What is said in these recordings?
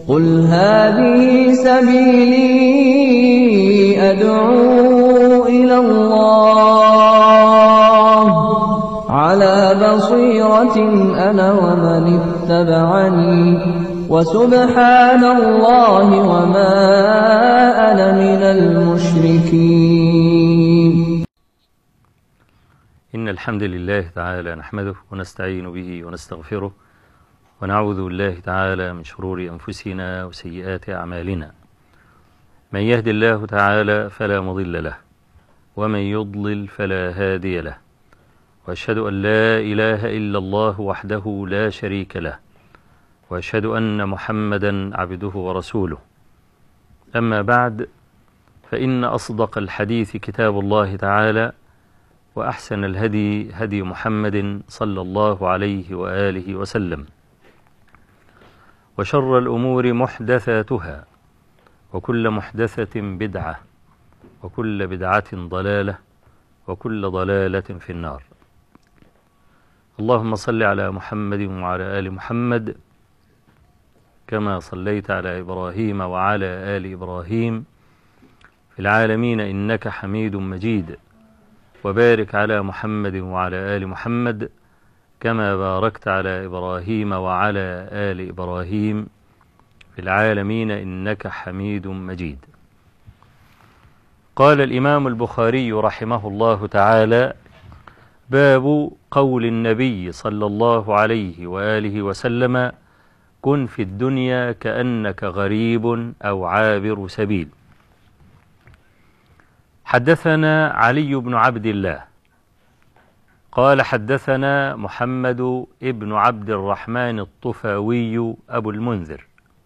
قل هذه سبيلي أدعو إلى الله على بصيرة أنا ومن اتبعني وسبحان الله وما أنا من المشركين. إن الحمد لله تعالى نحمده ونستعين به ونستغفره ونعوذ بالله تعالى من شرور أنفسنا وسيئات أعمالنا. من يهد الله تعالى فلا مضل له ومن يضلل فلا هادي له، وأشهد أن لا إله إلا الله وحده لا شريك له، وأشهد أن محمدا عبده ورسوله. أما بعد، فإن أصدق الحديث كتاب الله تعالى، وأحسن الهدي هدي محمد صلى الله عليه وآله وسلم، وشر الأمور محدثاتها، وكل محدثة بدعة، وكل بدعة ضلالة، وكل ضلالة في النار. اللهم صل على محمد وعلى آل محمد كما صليت على إبراهيم وعلى آل إبراهيم في العالمين إنك حميد مجيد، وبارك على محمد وعلى آل محمد كما باركت على إبراهيم وعلى آل إبراهيم في العالمين إنك حميد مجيد. قال الإمام البخاري رحمه الله تعالى: باب قول النبي صلى الله عليه وآله وسلم: كن في الدنيا كأنك غريب أو عابر سبيل. حدثنا علي بن عبد الله قال حدثنا محمد ابن عبد الرحمن الطفاوي أبو المنذر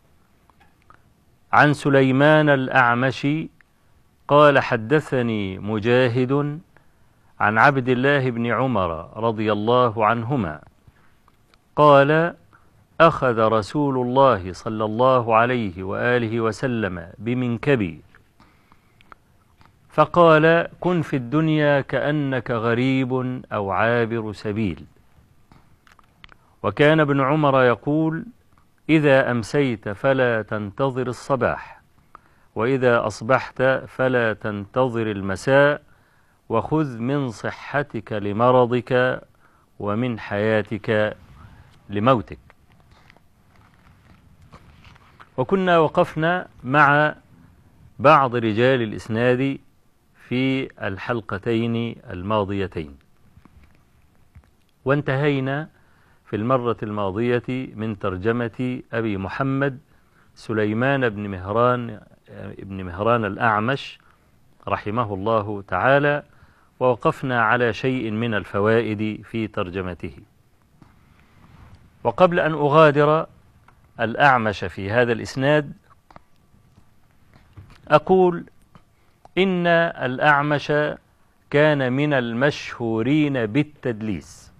عن سليمان الأعمشي قال حدثني مجاهد عن عبد الله بن عمر رضي الله عنهما قال: أخذ رسول الله صلى الله عليه وآله وسلم بمنكبي فقال: كن في الدنيا كأنك غريب أو عابر سبيل. وكان ابن عمر يقول: إذا أمسيت فلا تنتظر الصباح، وإذا أصبحت فلا تنتظر المساء، وخذ من صحتك لمرضك ومن حياتك لموتك. وكنا وقفنا مع بعض رجال الإسناد في الحلقتين الماضيتين، وانتهينا في المرة الماضية من ترجمة أبي محمد سليمان بن مهران الأعمش رحمه الله تعالى، ووقفنا على شيء من الفوائد في ترجمته. وقبل أن أغادر الأعمش في هذا الإسناد أقول إن الأعمش كان من المشهورين بالتدليس،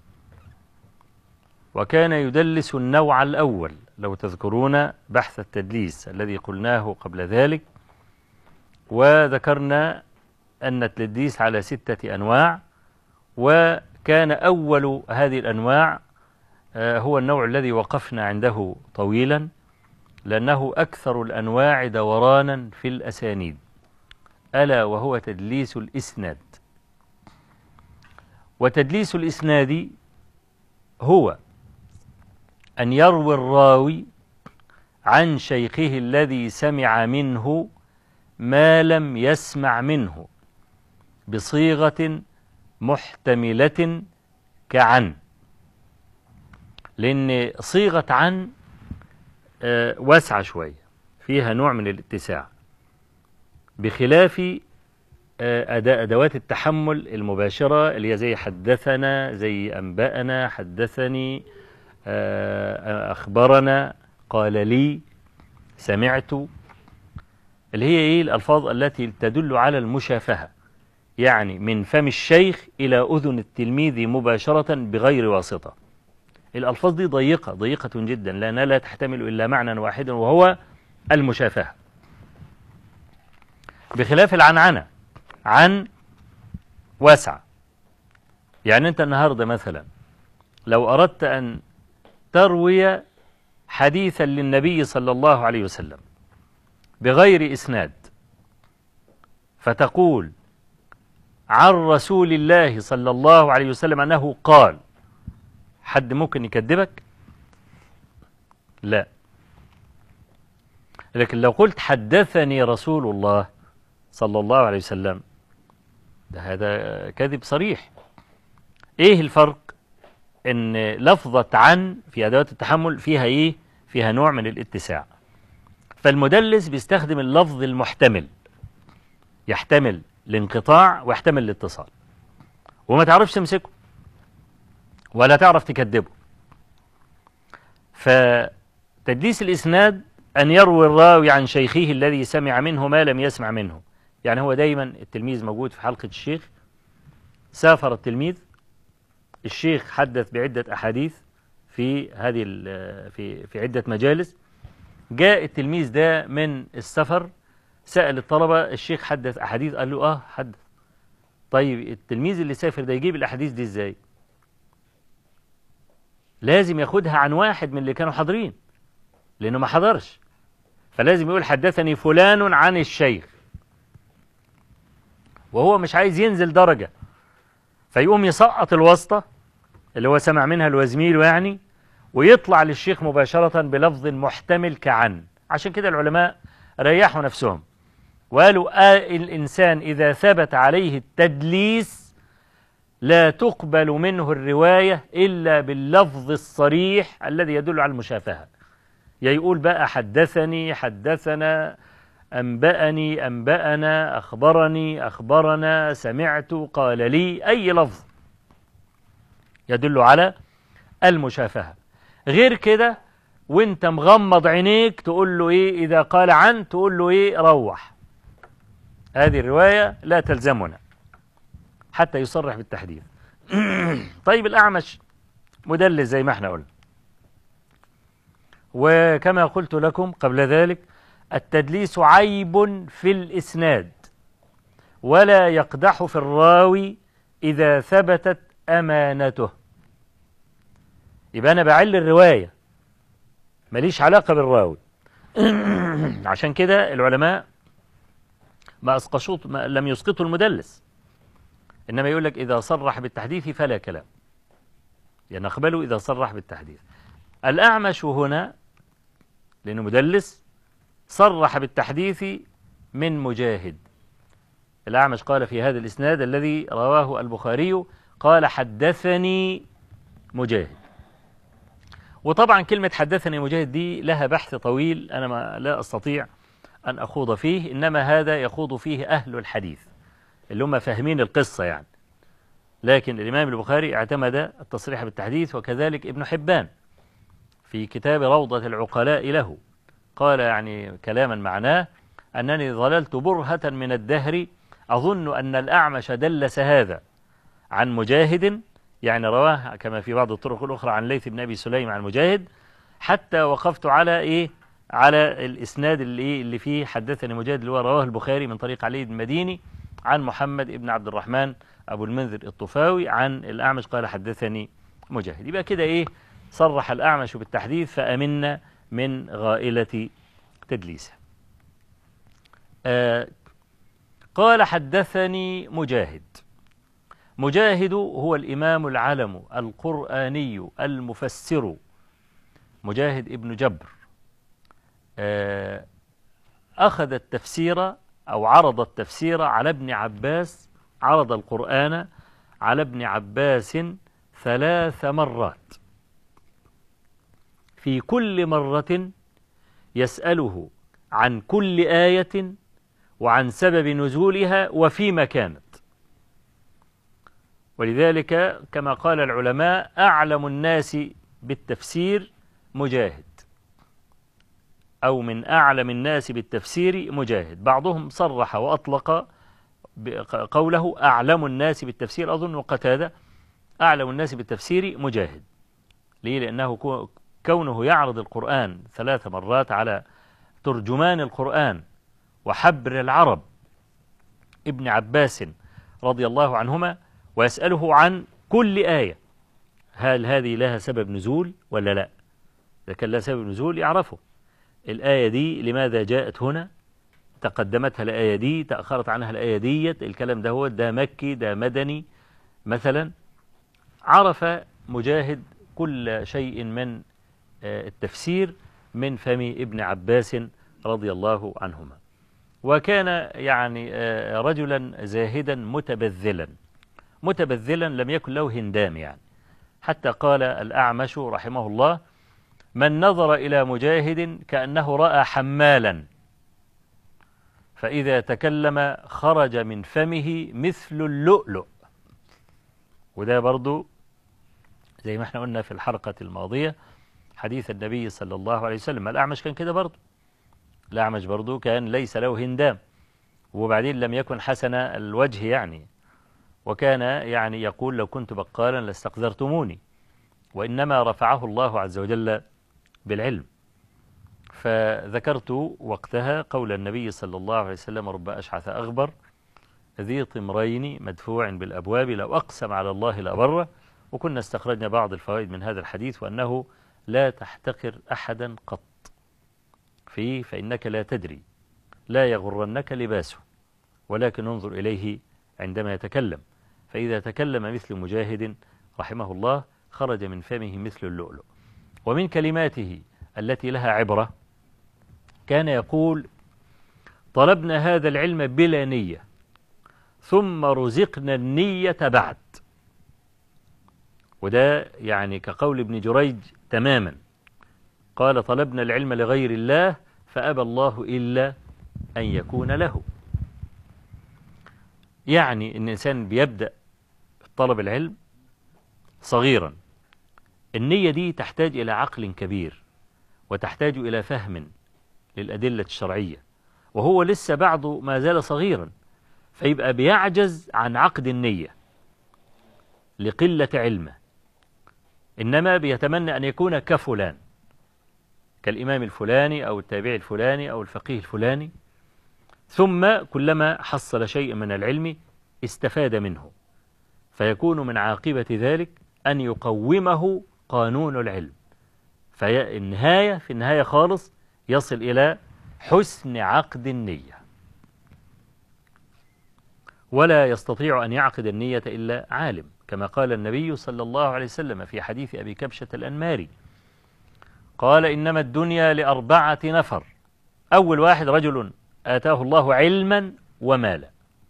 وكان يدلس النوع الأول. لو تذكرون بحث التدليس الذي قلناه قبل ذلك، وذكرنا أن التدليس على 6 أنواع، وكان أول هذه الأنواع هو النوع الذي وقفنا عنده طويلا، لأنه أكثر الأنواع دورانا في الأسانيد، ألا وهو تدليس الإسناد. وتدليس الإسناد هو أن يروي الراوي عن شيخه الذي سمع منه ما لم يسمع منه بصيغة محتملة كعن، لأن صيغة عن واسعة شوية، فيها نوع من الاتساع، بخلاف أدوات التحمل المباشرة اللي هي زي حدثنا، زي أنبأنا، حدثني، أخبرنا، قال لي، سمعت، اللي هي إيه؟ الألفاظ التي تدل على المشافهة، يعني من فم الشيخ إلى أذن التلميذ مباشرة بغير واسطة. الألفاظ دي ضيقة جدا، لأنها لا تحتمل إلا معنى واحدا وهو المشافهة، بخلاف العنعنة. عن واسعة، يعني أنت النهاردة مثلا لو أردت أن تروي حديثا للنبي صلى الله عليه وسلم بغير إسناد، فتقول عن رسول الله صلى الله عليه وسلم أنه قال، حد ممكن يكذبك؟ لا. لكن لو قلت حدثني رسول الله صلى الله عليه وسلم، هذا كذب صريح. ايه الفرق؟ ان لفظة عن في ادوات التحمل فيها ايه؟ فيها نوع من الاتساع. فالمدلس بيستخدم اللفظ المحتمل، يحتمل الانقطاع ويحتمل الاتصال، وما تعرفش تمسكه ولا تعرف تكذبه. فتدليس الاسناد ان يروي الراوي عن شيخه الذي سمع منه ما لم يسمع منه. يعني هو دايما التلميذ موجود في حلقة الشيخ، سافر التلميذ، الشيخ حدث بعدة أحاديث في هذه في عدة مجالس، جاء التلميذ ده من السفر سأل الطلبة الشيخ حدث أحاديث، قال له حدث. طيب التلميذ اللي سافر ده يجيب الأحاديث دي ازاي؟ لازم ياخدها عن واحد من اللي كانوا حاضرين، لأنه ما حضرش، فلازم يقول حدثني فلان عن الشيخ، وهو مش عايز ينزل درجة، فيقوم يسقط الواسطة اللي هو سمع منها الوزميل يعني، ويطلع للشيخ مباشرة بلفظ محتمل كعن. عشان كده العلماء ريحوا نفسهم وقالوا الإنسان إذا ثبت عليه التدليس لا تقبل منه الرواية إلا باللفظ الصريح الذي يدل على المشافهة. يقول بقى حدثني، حدثنا، أنبأني، أنبأنا، أخبرني، أخبرنا، سمعت، قال لي، أي لفظ يدل على المشافهة. غير كده وانت مغمض عينيك تقول له ايه؟ إذا قال عن تقول له ايه؟ روح. هذه الرواية لا تلزمنا حتى يصرح بالتحديث. طيب الأعمش مدلس زي ما احنا قلنا، وكما قلت لكم قبل ذلك التدليس عيب في الإسناد ولا يقدح في الراوي إذا ثبتت أمانته. يبقى أنا بعل الرواية، ماليش علاقة بالراوي. عشان كده العلماء لم يسقطوا المدلس، إنما يقول لك إذا صرح بالتحديث فلا كلام، نقبله إذا صرح بالتحديث. الأعمش هنا لأنه مدلس صرح بالتحديث من مجاهد. الأعمش قال في هذا الإسناد الذي رواه البخاري قال حدثني مجاهد. وطبعا كلمة حدثني مجاهد دي لها بحث طويل أنا لا أستطيع أن أخوض فيه، إنما هذا يخوض فيه أهل الحديث اللي هم فاهمين القصة يعني. لكن الإمام البخاري اعتمد التصريح بالتحديث، وكذلك ابن حبان في كتاب روضة العقلاء له قال يعني كلاما معناه أنني ظللت برهة من الدهر أظن أن الأعمش دلس هذا عن مجاهد، يعني رواه كما في بعض الطرق الأخرى عن ليث بن أبي سليم عن مجاهد، حتى وقفت على إيه؟ على الإسناد اللي فيه حدثني مجاهد اللي هو رواه البخاري من طريق علي بن المديني عن محمد بن عبد الرحمن أبو المنذر الطفاوي عن الأعمش قال حدثني مجاهد. يبقى كده إيه؟ صرح الأعمش بالتحديث فأمنا من غائلة تدليسه. قال حدثني مجاهد. مجاهد هو الإمام العلم القرآني المفسر مجاهد ابن جبر، أخذ التفسير أو عرض التفسير على ابن عباس، عرض القرآن على ابن عباس 3 مرات، في كل مرة يسأله عن كل آية وعن سبب نزولها وفيما كانت. ولذلك كما قال العلماء أعلم الناس بالتفسير مجاهد، أو من أعلم الناس بالتفسير مجاهد. بعضهم صرح وأطلق قوله أعلم الناس بالتفسير، أظن قتادة أعلم الناس بالتفسير مجاهد. ليه؟ لأنه كونه يعرض القرآن 3 مرات على ترجمان القرآن وحبر العرب ابن عباس رضي الله عنهما، ويسأله عن كل آية هل هذه لها سبب نزول ولا لا، إذا كان لا سبب نزول يعرفه. الآية دي لماذا جاءت هنا، تقدمتها الآية دي، تأخرت عنها الآية دي، الكلام ده مكي، ده مدني مثلا. عرف مجاهد كل شيء من التفسير من فم ابن عباس رضي الله عنهما. وكان يعني رجلا زاهدا متبذلا لم يكن له هندام يعني. حتى قال الأعمش رحمه الله: من نظر إلى مجاهد كأنه رأى حمالا، فإذا تكلم خرج من فمه مثل اللؤلؤ. وده برضو زي ما احنا قلنا في الحلقة الماضية حديث النبي صلى الله عليه وسلم. الأعمش كان كده برضو، الأعمش برضو كان ليس له هندام، وبعدين لم يكن حسن الوجه يعني، وكان يعني يقول: لو كنت بقالا لاستقذرتموني، وإنما رفعه الله عز وجل بالعلم. فذكرت وقتها قول النبي صلى الله عليه وسلم: رب أشعث أغبر ذي طمرين مدفوع بالأبواب لو أقسم على الله لأبره. وكنا استخرجنا بعض الفوائد من هذا الحديث، وأنه لا تحتقر أحدا قط فيه، فإنك لا تدري، لا يغرنك لباسه، ولكن انظر إليه عندما يتكلم. فإذا تكلم مثل مجاهد رحمه الله خرج من فمه مثل اللؤلؤ. ومن كلماته التي لها عبرة كان يقول: طلبنا هذا العلم بلا نية ثم رزقنا النية بعد. وده يعني كقول ابن جريج تماما، قال: طلبنا العلم لغير الله فأبى الله إلا أن يكون له. يعني إن الإنسان بيبدأ طلب العلم صغيرا، النية دي تحتاج إلى عقل كبير، وتحتاج إلى فهم للأدلة الشرعية، وهو لسه بعده ما زال صغيرا، فيبقى بيعجز عن عقد النية لقلة علمه، إنما بيتمنى أن يكون كفلان، كالإمام الفلاني أو التابع الفلاني أو الفقيه الفلاني. ثم كلما حصل شيء من العلم استفاد منه، فيكون من عاقبة ذلك أن يقومه قانون العلم، في النهاية خالص يصل إلى حسن عقد النية. ولا يستطيع أن يعقد النية إلا عالم، كما قال النبي صلى الله عليه وسلم في حديث أبي كبشة الأنماري، قال: إنما الدنيا لأربعة نفر: أول واحد رجل آتاه الله علما ومالا،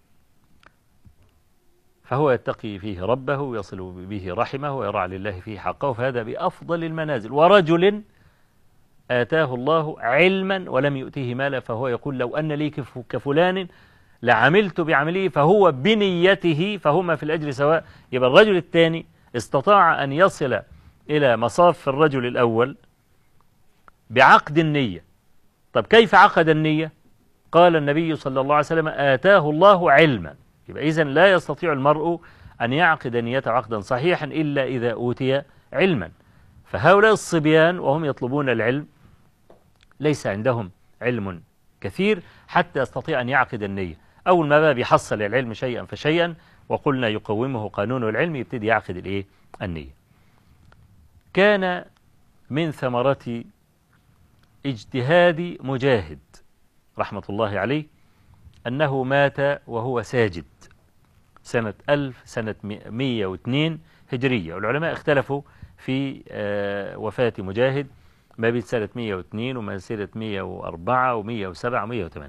فهو يتقي فيه ربه ويصل به رحمه ويرعى لله فيه حقه، فهذا بأفضل المنازل. ورجل آتاه الله علما ولم يؤتيه مالا، فهو يقول: لو أن لي كفلان لعملت بعمله، فهو بنيته فهما في الأجر سواء. يبقى الرجل الثاني استطاع أن يصل إلى مصاف الرجل الأول بعقد النية. طب كيف عقد النية؟ قال النبي صلى الله عليه وسلم: آتاه الله علما. يبقى إذن لا يستطيع المرء أن يعقد نيته عقدا صحيحا إلا إذا أوتي علما. فهؤلاء الصبيان وهم يطلبون العلم ليس عندهم علم كثير حتى يستطيع أن يعقد النية. أول ما بيحصل العلم شيئا فشيئا، وقلنا يقومه قانون العلم، يبتدي يعقد النية. كان من ثمرة اجتهاد مجاهد رحمة الله عليه أنه مات وهو ساجد سنة 102 هجرية. والعلماء اختلفوا في وفاة مجاهد ما بين سنة 102 وما سنة 104 و107 و108،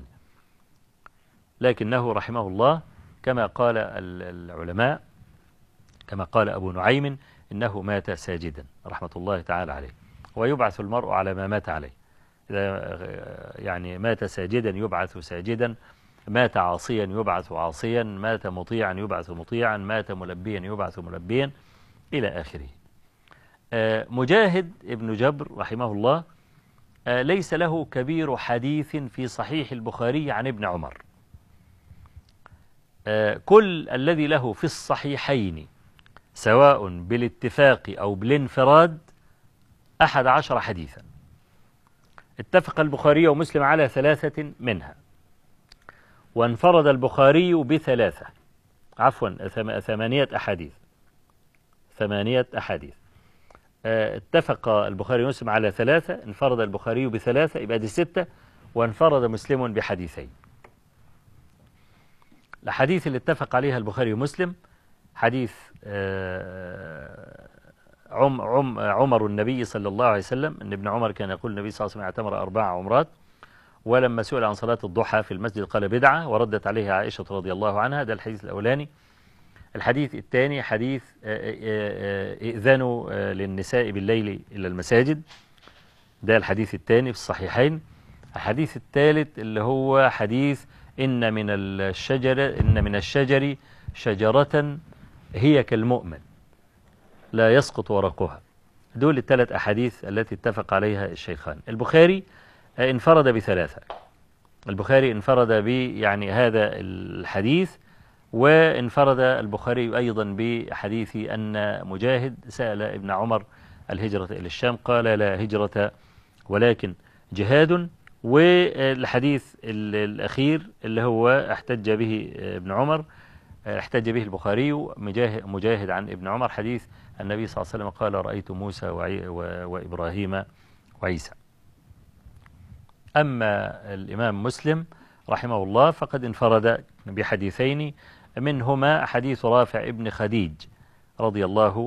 لكنه رحمه الله كما قال العلماء، كما قال أبو نعيم، إنه مات ساجدا رحمة الله تعالى عليه. ويبعث المرء على ما مات عليه، إذا يعني مات ساجدا يبعث ساجدا، مات عاصيا يبعث عاصيا، مات مطيعا يبعث مطيعا، مات ملبيا يبعث ملبيا، إلى آخره. مجاهد ابن جبر رحمه الله ليس له كبير حديث في صحيح البخاري عن ابن عمر. كل الذي له في الصحيحين سواء بالاتفاق أو بالانفراد 11 حديثا. اتفق البخاري ومسلم على 3 منها، وانفرد البخاري ب3 8 أحاديث. اتفق البخاري ومسلم على 3، انفرد البخاري ب3 يبقى دي 6، وانفرد مسلم بحديثين. الحديث اللي اتفق عليها البخاري ومسلم حديث عمر النبي صلى الله عليه وسلم، ان ابن عمر كان يقول النبي صلى الله عليه وسلم اعتمر 4 عمرات، ولما سئل عن صلاة الضحى في المسجد قال بدعة، وردت عليه عائشة رضي الله عنها. ده الحديث الأولاني. الحديث الثاني حديث إئذان للنساء بالليل إلى المساجد، ده الحديث الثاني في الصحيحين. الحديث الثالث اللي هو حديث إن من الشجر شجرة هي كالمؤمن لا يسقط ورقها. دول الثلاث أحاديث التي اتفق عليها الشيخان. البخاري انفرد ب3، البخاري انفرد يعني هذا الحديث، وانفرد البخاري أيضا بحديث أن مجاهد سأل ابن عمر الهجرة إلى الشام قال لا هجرة ولكن جهاد. والحديث الأخير اللي هو احتج به ابن عمر، احتج به البخاري مجاهد عن ابن عمر، حديث النبي صلى الله عليه وسلم قال رأيت موسى وإبراهيم وعيسى. أما الإمام مسلم رحمه الله فقد انفرد بحديثين، منهما حديث رافع ابن خديج رضي الله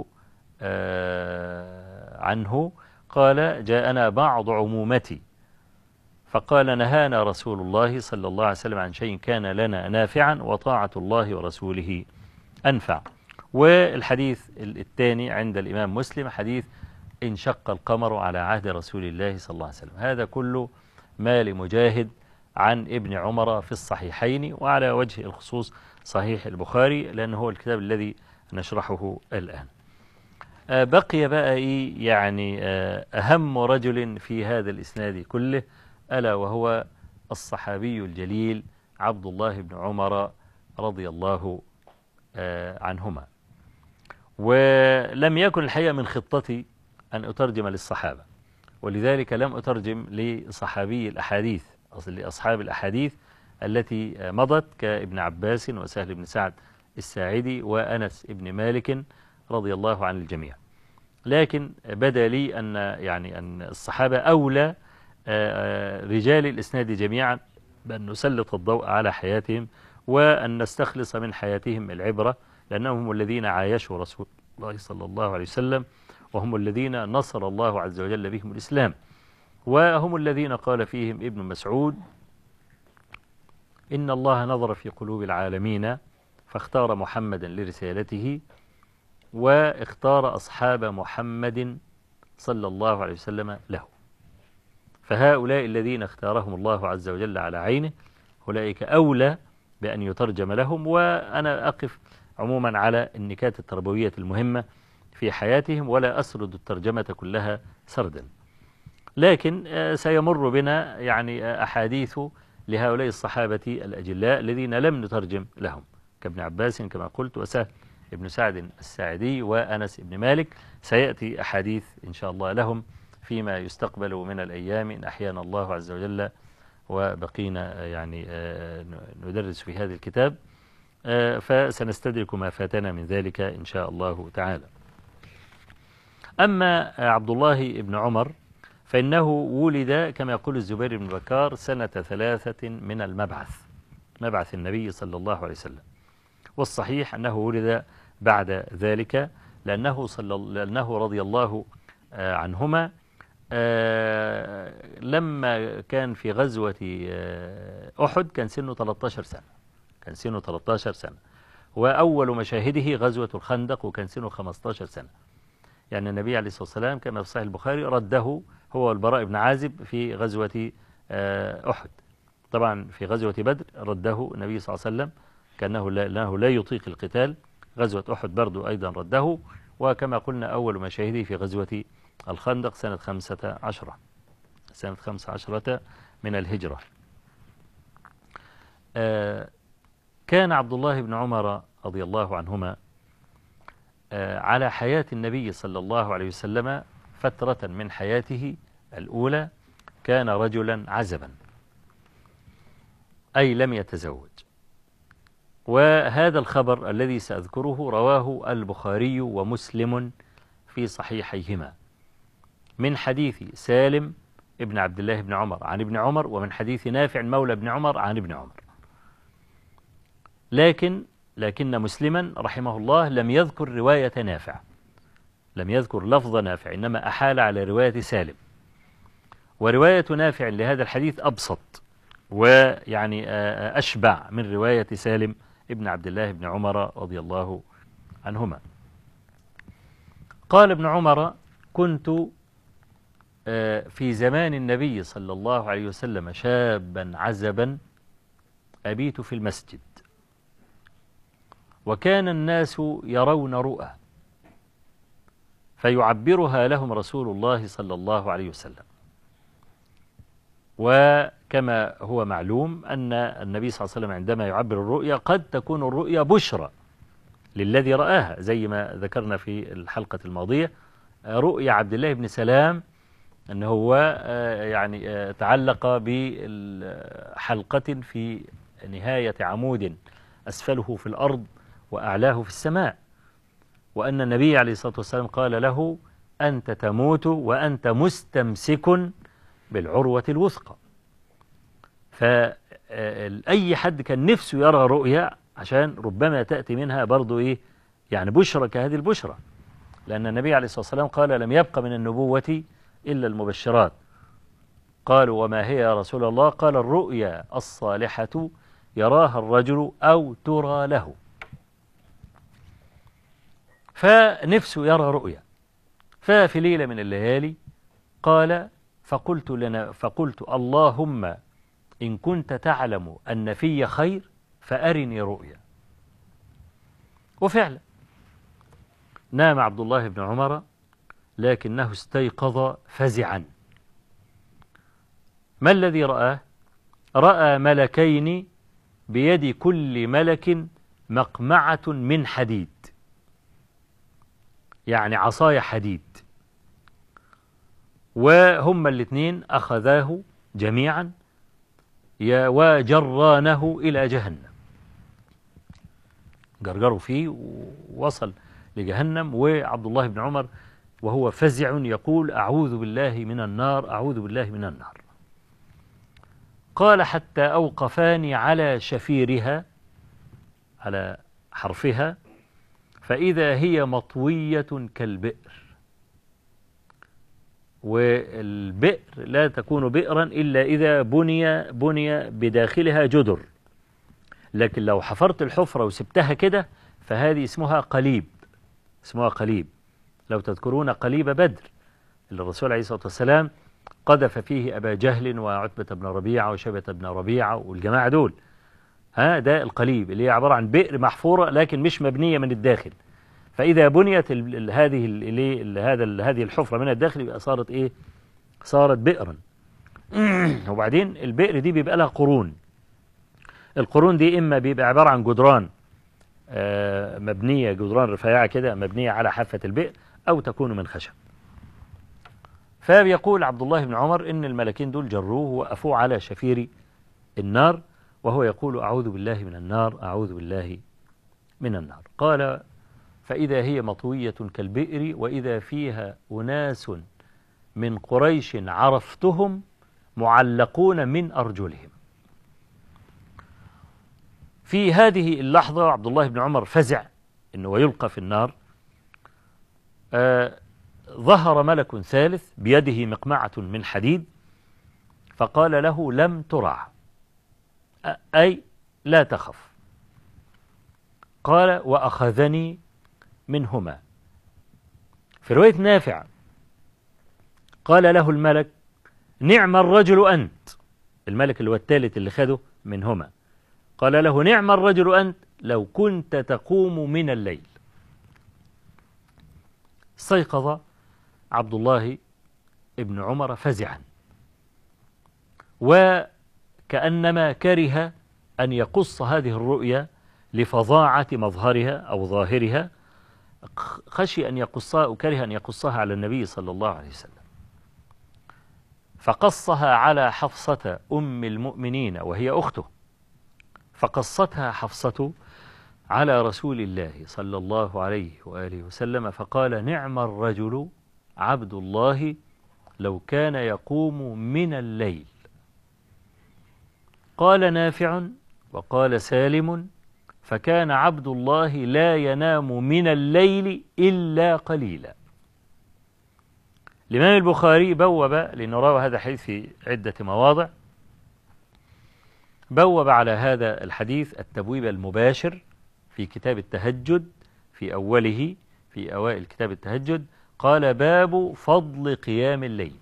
عنه قال جاءنا بعض عمومتي فقال نهانا رسول الله صلى الله عليه وسلم عن شيء كان لنا نافعا وطاعة الله ورسوله أنفع. والحديث الثاني عند الإمام مسلم حديث انشق القمر على عهد رسول الله صلى الله عليه وسلم. هذا كله ما لمجاهد عن ابن عمر في الصحيحين، وعلى وجه الخصوص صحيح البخاري لأنه هو الكتاب الذي نشرحه الآن. بقي بقى يعني أهم رجل في هذا الإسناد كله، ألا وهو الصحابي الجليل عبد الله بن عمر رضي الله عنهما. ولم يكن الحقيقة من خطتي أن أترجم للصحابة، ولذلك لم أترجم لصحابي الأحاديث، لأصحاب الأحاديث التي مضت كابن عباس وسهل بن سعد الساعدي وأنس بن مالك رضي الله عن الجميع. لكن بدا لي أن الصحابة أولى رجال الإسناد جميعا بأن نسلط الضوء على حياتهم وأن نستخلص من حياتهم العبرة، لأنهم هم الذين عايشوا رسول الله صلى الله عليه وسلم، وهم الذين نصر الله عز وجل بهم الإسلام، وهم الذين قال فيهم ابن مسعود إن الله نظر في قلوب العالمين فاختار محمدا لرسالته واختار أصحاب محمد صلى الله عليه وسلم له. فهؤلاء الذين اختارهم الله عز وجل على عينه أولئك أولى بأن يترجم لهم. وأنا أقف عموما على النكات التربوية المهمة في حياتهم ولا أسرد الترجمة كلها سردا، لكن سيمر بنا يعني أحاديث لهؤلاء الصحابة الأجلاء الذين لم نترجم لهم كابن عباس كما قلت وسهل ابن سعد الساعدي وأنس بن مالك. سيأتي أحاديث إن شاء الله لهم فيما يستقبل من الأيام إن أحيانا الله عز وجل وبقينا يعني ندرس في هذا الكتاب، فسنستدرك ما فاتنا من ذلك إن شاء الله تعالى. أما عبد الله بن عمر فإنه ولد كما يقول الزبير بن بكار سنة 3 من المبعث، مبعث النبي صلى الله عليه وسلم، والصحيح أنه ولد بعد ذلك لأنه رضي الله عنهما لما كان في غزوة أحد كان سنه 13 سنة، وأول مشاهده غزوة الخندق وكان سنه 15 سنة. يعني النبي عليه الصلاة والسلام كما في صحيح البخاري رده هو والبراء بن عازب في غزوة أحد. طبعا في غزوة بدر رده النبي صلى الله عليه وسلم كأنه لا يطيق القتال. غزوة أحد برضو أيضا رده، وكما قلنا أول مشاهده في غزوة الخندق سنة 15 من الهجرة. كان عبد الله بن عمر رضي الله عنهما على حياة النبي صلى الله عليه وسلم فترة من حياته الأولى كان رجلا عزبا، أي لم يتزوج. وهذا الخبر الذي سأذكره رواه البخاري ومسلم في صحيحيهما، من حديث سالم ابن عبد الله بن عمر عن ابن عمر، ومن حديث نافع مولى ابن عمر عن ابن عمر. لكن مسلما رحمه الله لم يذكر رواية نافع، لم يذكر لفظ نافع، إنما أحال على رواية سالم. ورواية نافع لهذا الحديث أبسط ويعني أشبع من رواية سالم ابن عبد الله بن عمر رضي الله عنهما. قال ابن عمر: كنت في زمان النبي صلى الله عليه وسلم شابا عزبا أبيت في المسجد، وكان الناس يرون رؤى فيعبرها لهم رسول الله صلى الله عليه وسلم. وكما هو معلوم أن النبي صلى الله عليه وسلم عندما يعبر الرؤيا قد تكون الرؤيا بشرى للذي رآها، زي ما ذكرنا في الحلقة الماضية رؤيا عبد الله بن سلام أنه هو يعني تعلق بحلقة في نهاية عمود أسفله في الأرض وأعلاه في السماء، وأن النبي عليه الصلاة والسلام قال له: أنت تموت وأنت مستمسك بالعروة الوثقى. فأي حد كان نفسه يرى رؤيا عشان ربما تأتي منها برضو يعني بشرى كهذه البشرى، لأن النبي عليه الصلاة والسلام قال: لم يبق من النبوة إلا المبشرات. قالوا: وما هي يا رسول الله؟ قال: الرؤيا الصالحة يراها الرجل أو ترى له. فنفسه يرى رؤيا. ففي ليلة من الليالي قال: فقلت اللهم إن كنت تعلم أن في خير فأرني رؤيا. وفعلا نام عبد الله بن عمر، لكنه استيقظ فزعا. ما الذي رآه؟ رأى ملكين بيد كل ملك مقمعة من حديد، يعني عصايا حديد، وهما الاثنين أخذاه جميعا وجرانه إلى جهنم، جرجروا فيه ووصل لجهنم. وعبد الله بن عمر وهو فزع يقول: أعوذ بالله من النار، أعوذ بالله من النار. قال: حتى أوقفاني على شفيرها، على حرفها، فإذا هي مطوية كالبئر. والبئر لا تكون بئرا إلا إذا بني بداخلها جدر، لكن لو حفرت الحفرة وسبتها كده فهذه اسمها قليب، اسمها قليب. لو تذكرون قليب بدر اللي الرسول عليه الصلاة والسلام قذف فيه أبا جهل وعتبة بن ربيعة وشيبة بن ربيعة والجماعة دول، ده القليب اللي هي عبارة عن بئر محفورة لكن مش مبنية من الداخل. فإذا بنيت هذه الحفرة من الداخل يبقى صارت صارت بئرا. وبعدين البئر دي بيبقى لها قرون. القرون دي إما بيبقى عبارة عن جدران مبنية، جدران رفيعة كده مبنية على حافة البئر، أو تكون من خشب. فبيقول عبد الله بن عمر إن الملكين دول جروه وقفوه على شفير النار، وهو يقول: أعوذ بالله من النار، أعوذ بالله من النار. قال: فإذا هي مطوية كالبئر، وإذا فيها أناس من قريش عرفتهم معلقون من أرجلهم. في هذه اللحظة عبد الله بن عمر فزع إنه يلقى في النار. ظهر ملك ثالث بيده مقمعة من حديد، فقال له: لم ترع، أي لا تخف. قال: وأخذني منهما. في رواية نافع قال له الملك: نعم الرجل أنت. الملك اللي هو الثالث اللي خده منهما قال له: نعم الرجل أنت لو كنت تقوم من الليل. استيقظ عبد الله ابن عمر فزعا، وكأنما كره أن يقص هذه الرؤيا لفظاعة مظهرها أو ظاهرها، خشي أن يقصها أو كره أن يقصها على النبي صلى الله عليه وسلم، فقصها على حفصة أم المؤمنين وهي أخته. فقصتها حفصة على رسول الله صلى الله عليه وآله وسلم، فقال: نعم الرجل عبد الله لو كان يقوم من الليل. قال نافع وقال سالم: فكان عبد الله لا ينام من الليل إلا قليلا. الإمام البخاري بوب، لأنه روى هذا الحديث في عدة مواضع، بوب على هذا الحديث التبويب المباشر في كتاب التهجد في أوله، في أوائل كتاب التهجد، قال: باب فضل قيام الليل،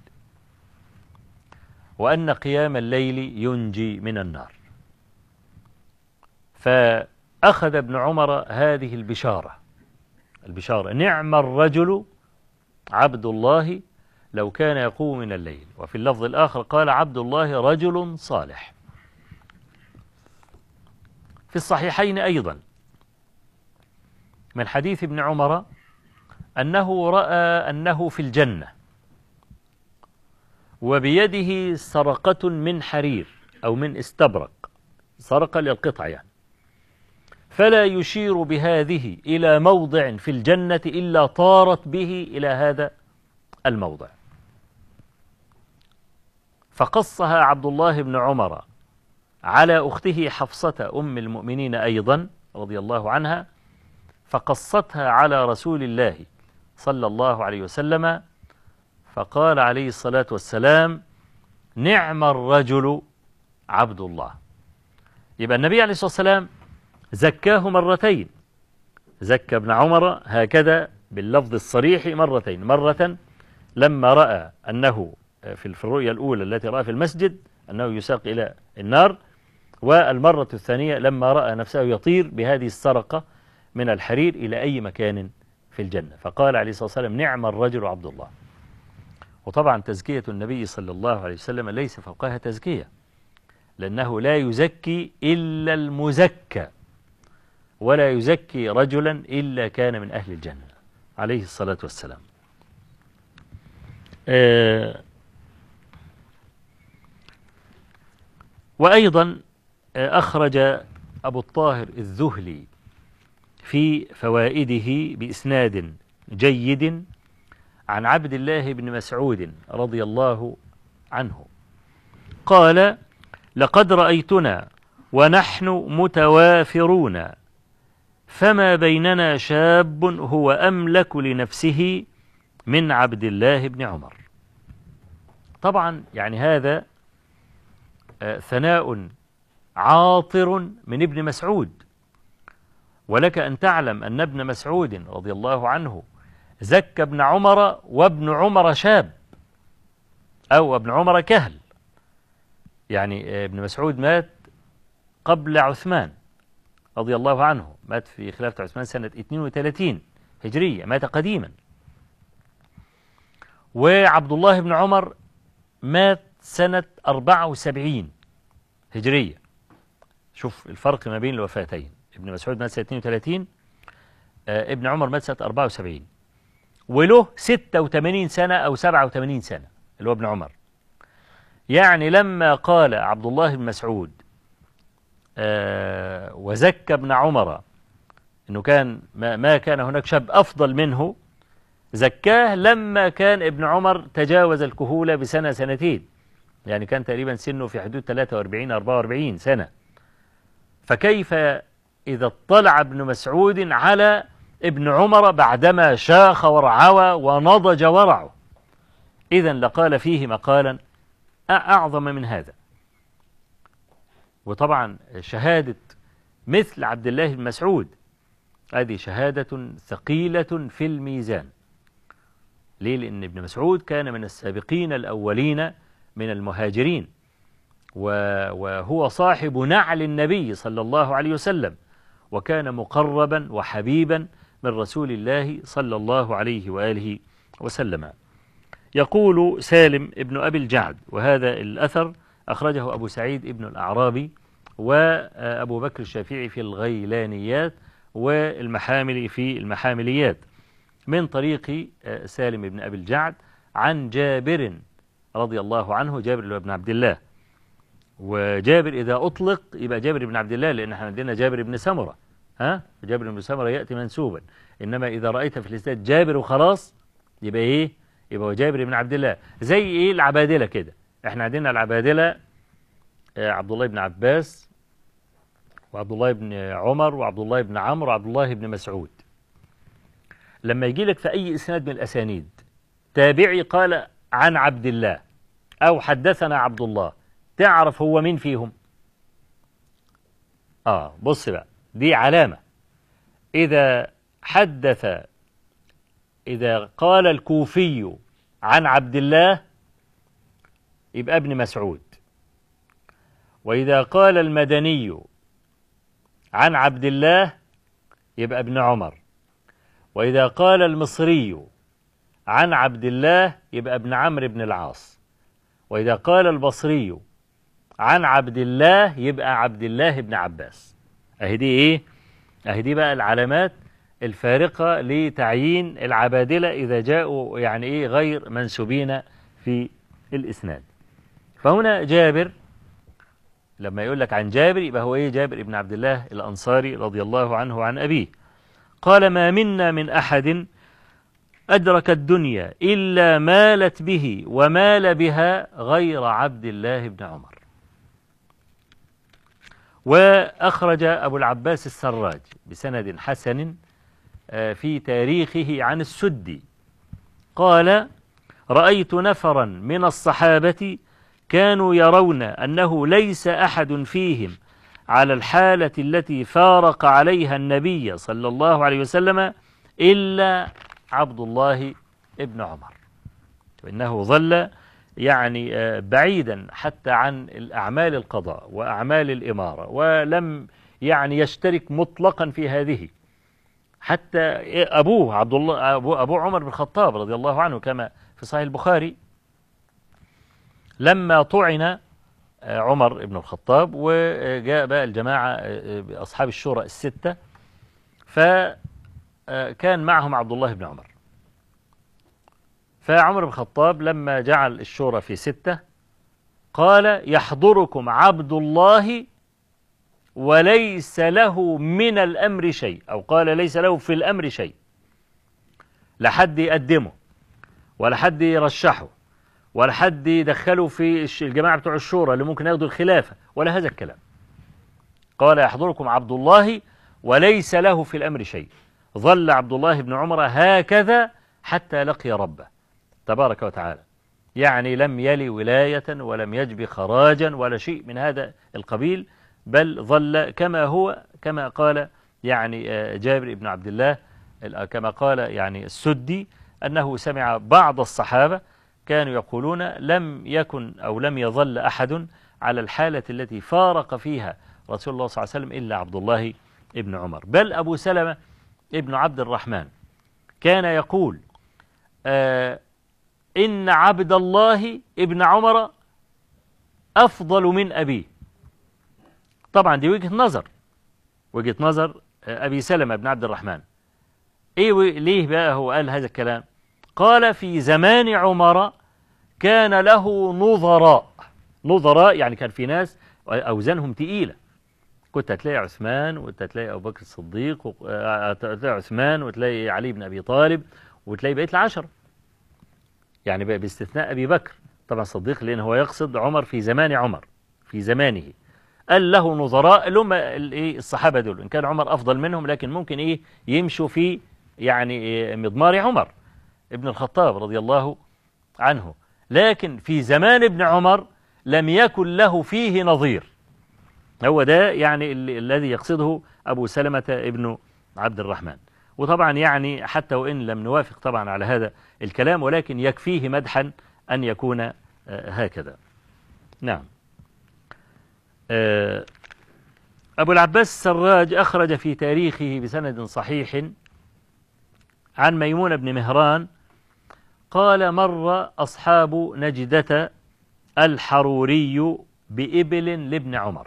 وأن قيام الليل ينجي من النار. فأخذ ابن عمر هذه البشارة: نعم الرجل عبد الله لو كان يقوم من الليل. وفي اللفظ الآخر قال: عبد الله رجل صالح. في الصحيحين أيضا من حديث ابن عمر أنه رأى أنه في الجنة وبيده سرقة من حرير أو من استبرق، سرقة للقطع يعني، فلا يشير بهذه إلى موضع في الجنة إلا طارت به إلى هذا الموضع. فقصها عبد الله بن عمر على أخته حفصة أم المؤمنين أيضا رضي الله عنها، فقصتها على رسول الله صلى الله عليه وسلم، فقال عليه الصلاة والسلام: نعم الرجل عبد الله. يبقى النبي عليه الصلاة والسلام زكاه مرتين، زكى ابن عمر هكذا باللفظ الصريح مرتين: مرة لما رأى أنه في الرؤيا الأولى التي رأى في المسجد أنه يساق إلى النار، والمرة الثانية لما رأى نفسه يطير بهذه السرقة من الحرير إلى أي مكان في الجنة، فقال عليه الصلاة والسلام: نعم الرجل عبد الله. وطبعا تزكية النبي صلى الله عليه وسلم ليس فوقها تزكية، لأنه لا يزكي إلا المزكى، ولا يزكي رجلا إلا كان من أهل الجنة عليه الصلاة والسلام. وأيضا أخرج أبو الطاهر الذهلي في فوائده بإسناد جيد عن عبد الله بن مسعود رضي الله عنه قال: لقد رأيتنا ونحن متوافرون فما بيننا شاب هو أملك لنفسه من عبد الله بن عمر. طبعا يعني هذا ثناء عاطر من ابن مسعود، ولك أن تعلم أن ابن مسعود رضي الله عنه زكى ابن عمر وابن عمر شاب، أو ابن عمر كهل. يعني ابن مسعود مات قبل عثمان رضي الله عنه، مات في خلافة عثمان سنة 32 هجرية، مات قديما. وعبد الله بن عمر مات سنة 74 هجرية. شوف الفرق ما بين الوفاتين، ابن مسعود مات سنة 32، ابن عمر مات سنة 74، وله 86 سنة أو 87 سنة اللي هو ابن عمر. يعني لما قال عبد الله بن مسعود وزكى ابن عمر أنه كان ما كان هناك شاب أفضل منه، زكاه لما كان ابن عمر تجاوز الكهولة بسنة سنتين، يعني كان تقريبا سنه في حدود 43 44 سنة. فكيف إذا اطلع ابن مسعود على ابن عمر بعدما شاخ ورعوى ونضج ورعه؟ إذن لقال فيه مقالا أعظم من هذا. وطبعا شهادة مثل عبد الله بن مسعود هذه شهادة ثقيلة في الميزان. ليه؟ لأن ابن مسعود كان من السابقين الأولين من المهاجرين، وهو صاحب نعل النبي صلى الله عليه وسلم، وكان مقربا وحبيبا من رسول الله صلى الله عليه وآله وسلم. يقول سالم ابن أبي الجعد، وهذا الأثر أخرجه أبو سعيد ابن الأعرابي وأبو بكر الشافعي في الغيلانيات والمحاملي في المحامليات، من طريق سالم ابن أبي الجعد عن جابر رضي الله عنه، جابر بن عبد الله. وجابر إذا أطلق يبقى جابر بن عبد الله، لأن احنا عندنا جابر بن سمرة، جابر بن سمرة يأتي منسوبا، إنما إذا رأيت في الإسناد جابر وخلاص يبقى إيه؟ يبقى هو جابر بن عبد الله. زي ايه العبادلة كده، احنا عندنا العبادلة عبد الله بن عباس وعبد الله بن عمر وعبد الله بن عمرو وعبد الله بن مسعود. لما يجي لك في أي إسناد من الأسانيد تابعي قال عن عبد الله أو حدثنا عبد الله، تعرف هو مين فيهم؟ بص بقى، دي علامة. إذا قال الكوفي عن عبد الله يبقى ابن مسعود، وإذا قال المدني عن عبد الله يبقى ابن عمر، وإذا قال المصري عن عبد الله يبقى ابن عمرو بن العاص، وإذا قال البصري عن عبد الله يبقى عبد الله بن عباس. أهدي إيه؟ أهدي بقى العلامات الفارقة لتعيين العبادلة إذا جاءوا يعني إيه غير منسوبين في الإسناد. فهنا جابر لما يقول لك عن جابر يبقى هو إيه؟ جابر بن عبد الله الأنصاري رضي الله عنه وعن أبيه. قال: ما منا من أحد أدرك الدنيا إلا مالت به ومال بها غير عبد الله بن عمر. وأخرج أبو العباس السراج بسند حسن في تاريخه عن السدي قال: رأيت نفرا من الصحابة كانوا يرون أنه ليس أحد فيهم على الحالة التي فارق عليها النبي صلى الله عليه وسلم إلا عبد الله ابن عمر، وإنه ظل يعني بعيدا حتى عن الأعمال القضاء وأعمال الإمارة، ولم يعني يشترك مطلقا في هذه. حتى أبوه عبد الله أبو عمر بن الخطاب رضي الله عنه كما في صحيح البخاري لما طعن عمر بن الخطاب وجاء بقى الجماعة أصحاب الشورى الستة، فكان معهم عبد الله بن عمر. فعمر بن الخطاب لما جعل الشورى في 6 قال: يحضركم عبد الله وليس له من الأمر شيء، أو قال ليس له في الأمر شيء، لا حد يقدمه ولا حد يرشحه ولا حد يدخله في الجماعة بتوع الشورى اللي ممكن ياخدوا الخلافة ولا هذا الكلام. قال: يحضركم عبد الله وليس له في الأمر شيء. ظل عبد الله بن عمر هكذا حتى لقي ربه تبارك وتعالى، يعني لم يلي ولاية ولم يجب خراجا ولا شيء من هذا القبيل، بل ظل كما هو، كما قال يعني جابر بن عبد الله، كما قال يعني السدي أنه سمع بعض الصحابة كانوا يقولون لم يكن أو لم يظل أحد على الحالة التي فارق فيها رسول الله صلى الله عليه وسلم إلا عبد الله ابن عمر. بل أبو سلمة ابن عبد الرحمن كان يقول: إن عبد الله ابن عمر أفضل من أبيه. طبعا دي وجهة نظر أبي سلمة بن عبد الرحمن. ليه بقى هو قال هذا الكلام؟ قال: في زمان عمر كان له نظراء يعني كان في ناس أوزانهم تقيلة، كنت هتلاقي عثمان وتلاقي أبو بكر الصديق وتلاقي عثمان وتلاقي علي بن أبي طالب وتلاقي بقية العشرة، يعني باستثناء أبي بكر طبعا الصديق، لأن هو يقصد عمر في زمان عمر في زمانه. قال له نظراء اللي هم الصحابة دول، إن كان عمر أفضل منهم لكن ممكن يمشوا في يعني مضمار عمر ابن الخطاب رضي الله عنه، لكن في زمان ابن عمر لم يكن له فيه نظير. هو ده يعني الذي يقصده أبو سلمة ابن عبد الرحمن. وطبعا يعني حتى وإن لم نوافق طبعا على هذا الكلام، ولكن يكفيه مدحا أن يكون هكذا. نعم. أبو العباس السراج أخرج في تاريخه بسند صحيح عن ميمون بن مهران قال: مر أصحاب نجدة الحروري بإبل لابن عمر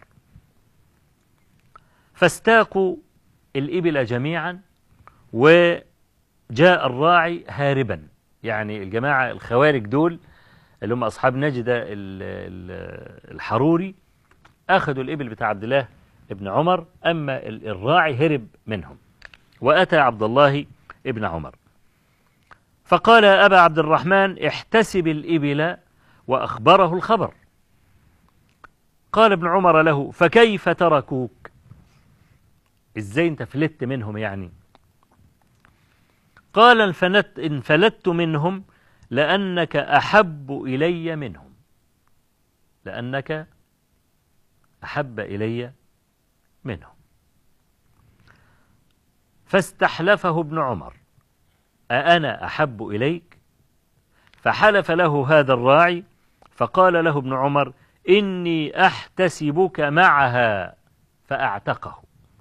فاستاقوا الإبل جميعا، وجاء الراعي هاربا. يعني الجماعة الخوارج دول اللي هم أصحاب نجدة الحروري أخذوا الإبل بتاع عبد الله ابن عمر، أما الراعي هرب منهم وأتى عبد الله ابن عمر فقال يا أبا عبد الرحمن احتسب الإبل، وأخبره الخبر. قال ابن عمر له فكيف تركوك؟ إزاي أنت فلت منهم يعني؟ قال إن فلت منهم لأنك أحب إلي منهم، لأنك أحب إلي منهم. فاستحلفه ابن عمر أأنا أحب إليك؟ فحلف له هذا الراعي، فقال له ابن عمر إني أحتسبك معها، فأعتقه.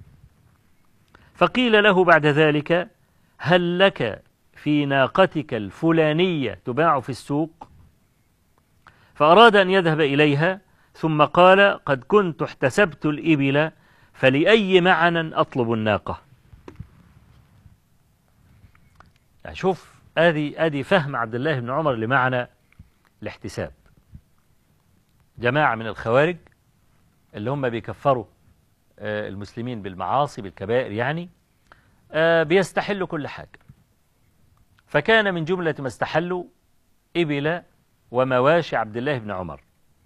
فقيل له بعد ذلك هل لك في ناقتك الفلانية تباع في السوق؟ فأراد أن يذهب إليها، ثم قال قد كنت احتسبت الإبل، فلأي معنى أطلب الناقة؟ شوف أدي فهم عبد الله بن عمر لمعنى الاحتساب. جماعة من الخوارج اللي هم بيكفروا المسلمين بالمعاصي بالكبائر يعني، بيستحلوا كل حاجة. فكان من جملة ما استحلوا إبل ومواشي عبد الله بن عمر.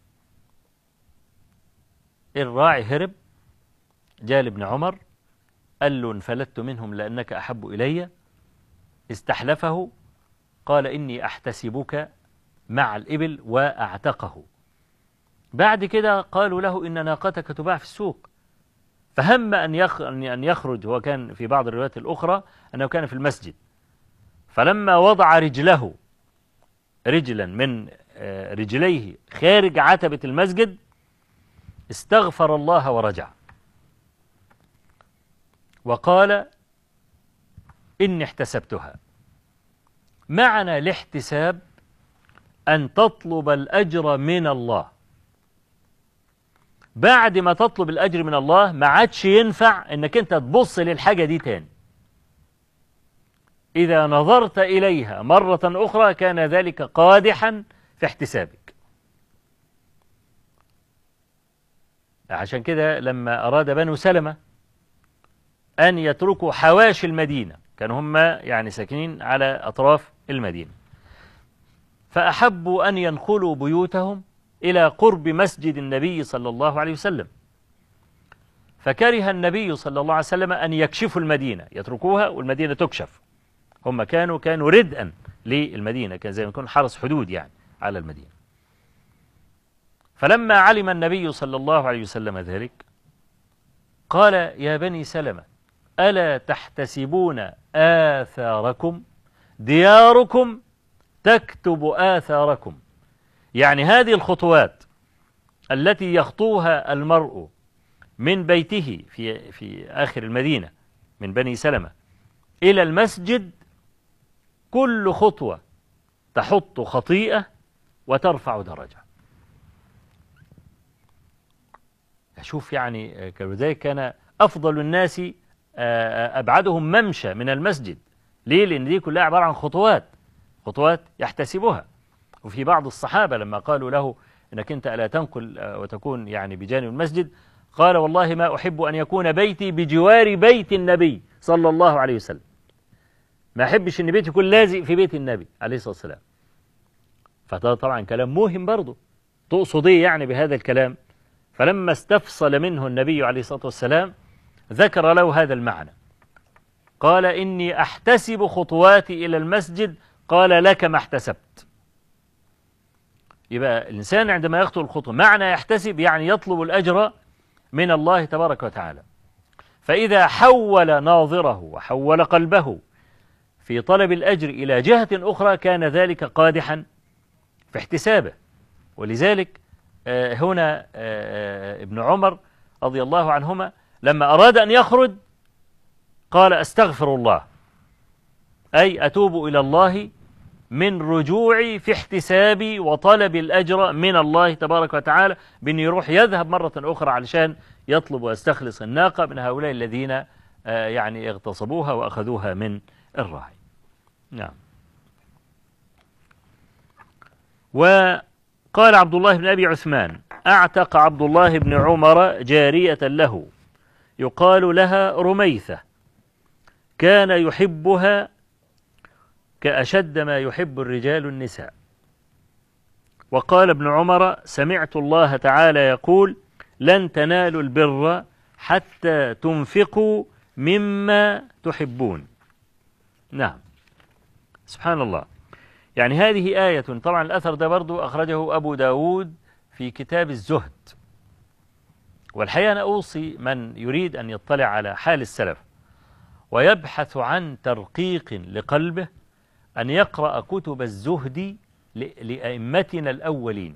الراعي هرب، جاء لابن عمر قال له انفلت منهم لأنك أحب إلي، استحلفه، قال إني أحتسبك مع الإبل، وأعتقه. بعد كده قالوا له إن ناقتك تباع في السوق، فهم أن يخرج. هو كان في بعض الروايات الأخرى أنه كان في المسجد، فلما وضع رجلا من رجليه خارج عتبة المسجد استغفر الله ورجع، وقال إني احتسبتها. معنى الاحتساب أن تطلب الأجر من الله. بعد ما تطلب الأجر من الله ما عادش ينفع أنك أنت تبص للحاجة دي تاني. إذا نظرت إليها مرة أخرى كان ذلك قادحا في احتسابك. عشان كده لما أراد بنو سلمة أن يتركوا حواشي المدينة، كانوا هم يعني ساكنين على أطراف المدينة، فأحبوا أن ينقلوا بيوتهم إلى قرب مسجد النبي صلى الله عليه وسلم، فكره النبي صلى الله عليه وسلم أن يكشفوا المدينة، يتركوها والمدينة تكشف. هم كانوا ردءا للمدينة، كان زي ما يكون حرس حدود يعني على المدينة. فلما علم النبي صلى الله عليه وسلم ذلك قال يا بني سلمة ألا تحتسبون آثاركم؟ دياركم تكتب آثاركم. يعني هذه الخطوات التي يخطوها المرء من بيته في آخر المدينة من بني سلمة إلى المسجد، كل خطوة تحط خطيئة وترفع درجة. شوف يعني كذلك كان أفضل الناس أبعدهم ممشى من المسجد. ليه؟ لأن دي كلها عبارة عن خطوات يحتسبها. وفي بعض الصحابة لما قالوا له إنك أنت ألا تنقل وتكون يعني بجانب المسجد، قال والله ما أحب أن يكون بيتي بجوار بيت النبي صلى الله عليه وسلم. ما أحبش أن بيتي يكون لازق في بيت النبي عليه الصلاة والسلام. فده طبعا كلام مهم برضه. تقصد إيه يعني بهذا الكلام؟ فلما استفصل منه النبي عليه الصلاة والسلام ذكر له هذا المعنى، قال إني أحتسب خطواتي إلى المسجد، قال لك ما احتسبت. يبقى الإنسان عندما يخطو الخطوة معنى يحتسب يعني يطلب الأجر من الله تبارك وتعالى. فإذا حول ناظره وحول قلبه في طلب الأجر إلى جهة أخرى كان ذلك قادحا في احتسابه. ولذلك هنا ابن عمر رضي الله عنهما لما أراد أن يخرج قال أستغفر الله، أي أتوب إلى الله من رجوعي في احتسابي وطلب الأجر من الله تبارك وتعالى، بأن يروح يذهب مرة أخرى علشان يطلب ويستخلص الناقة من هؤلاء الذين يعني اغتصبوها وأخذوها من الراعي. نعم. وقال عبد الله بن أبي عثمان أعتق عبد الله بن عمر جارية له يقال لها رميثة، كان يحبها كأشد ما يحب الرجال النساء. وقال ابن عمر: سمعت الله تعالى يقول: لن تنالوا البر حتى تنفقوا مما تحبون. نعم، سبحان الله. يعني هذه آية. طبعا الأثر ده برضو أخرجه أبو داود في كتاب الزهد. والحقيقة أنا أوصي من يريد أن يطلع على حال السلف ويبحث عن ترقيق لقلبه أن يقرأ كتب الزهد لأئمتنا الأولين.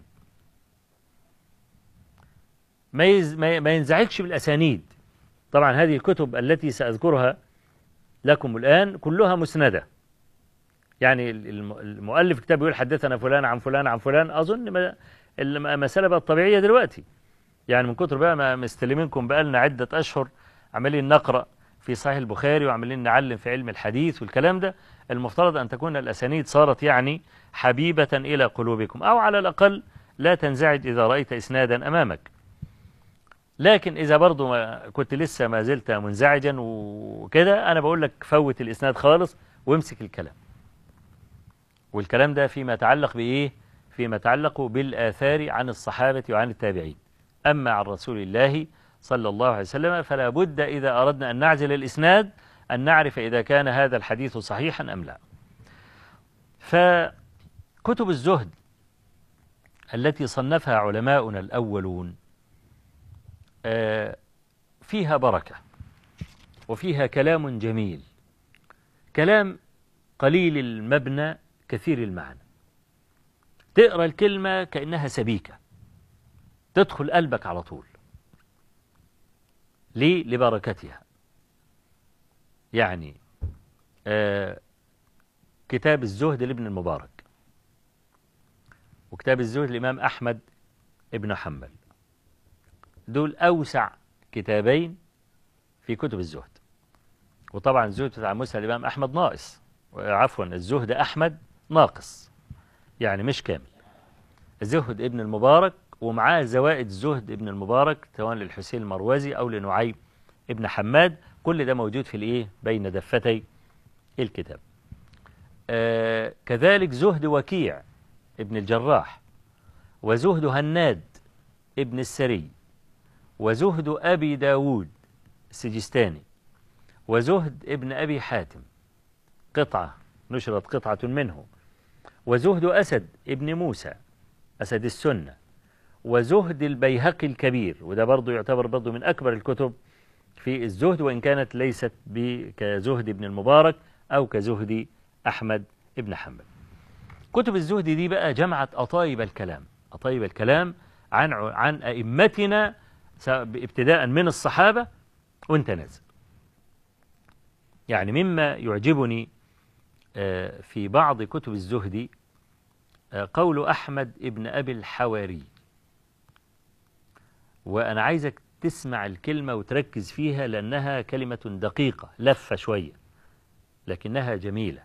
ما ينزعجش بالأسانيد. طبعا هذه الكتب التي سأذكرها لكم الآن كلها مسندة. يعني المؤلف كتاب يقول حدثنا فلان عن فلان عن فلان، أظن المسألة بقت طبيعية دلوقتي. يعني من كتر بقى ما مستلمينكم بقى لنا عدة أشهر عمالين نقرأ في صحيح البخاري وعمالين نعلم في علم الحديث والكلام ده، المفترض أن تكون الأسانيد صارت يعني حبيبة إلى قلوبكم، أو على الأقل لا تنزعج إذا رأيت إسنادا أمامك. لكن إذا برضو ما كنت لسه ما زلت منزعجا وكده، أنا بقول لك فوت الإسناد خالص وامسك الكلام. والكلام ده فيما يتعلق بإيه؟ فيما يتعلق بالآثار عن الصحابة وعن التابعين. أما عن رسول الله صلى الله عليه وسلم فلا بد إذا أردنا أن نعزل الإسناد أن نعرف إذا كان هذا الحديث صحيحا أم لا. فكتب الزهد التي صنفها علماؤنا الأولون فيها بركة وفيها كلام جميل، كلام قليل المبنى كثير المعنى. تقرأ الكلمة كأنها سبيكة تدخل قلبك على طول. ليه؟ لبركتها. يعني كتاب الزهد لابن المبارك، وكتاب الزهد الإمام أحمد ابن حنبل، دول أوسع كتابين في كتب الزهد. وطبعا الزهد بتاع مسند الإمام أحمد ناقص، عفوا الزهد أحمد ناقص، يعني مش كامل. الزهد ابن المبارك ومعاه زوائد زهد ابن المبارك سواء للحسين المروزي أو لنعيم ابن حماد، كل ده موجود في الإيه؟ بين دفتي الكتاب. كذلك زهد وكيع ابن الجراح، وزهد هناد ابن السري، وزهد أبي داود السجستاني، وزهد ابن أبي حاتم قطعة نشرت قطعة منه، وزهد أسد ابن موسى أسد السنة، وزهد البيهقي الكبير، وده برضو يعتبر برضو من أكبر الكتب في الزهد، وإن كانت ليست كزهد ابن المبارك أو كزهد أحمد ابن حنبل. كتب الزهد دي بقى جمعت أطايب الكلام، أطايب الكلام عن أئمتنا ابتداء من الصحابة وانت نازل. يعني مما يعجبني في بعض كتب الزهد قول أحمد ابن أبي الحواري، وأنا عايزك تسمع الكلمة وتركز فيها لأنها كلمة دقيقة لفة شوية لكنها جميلة.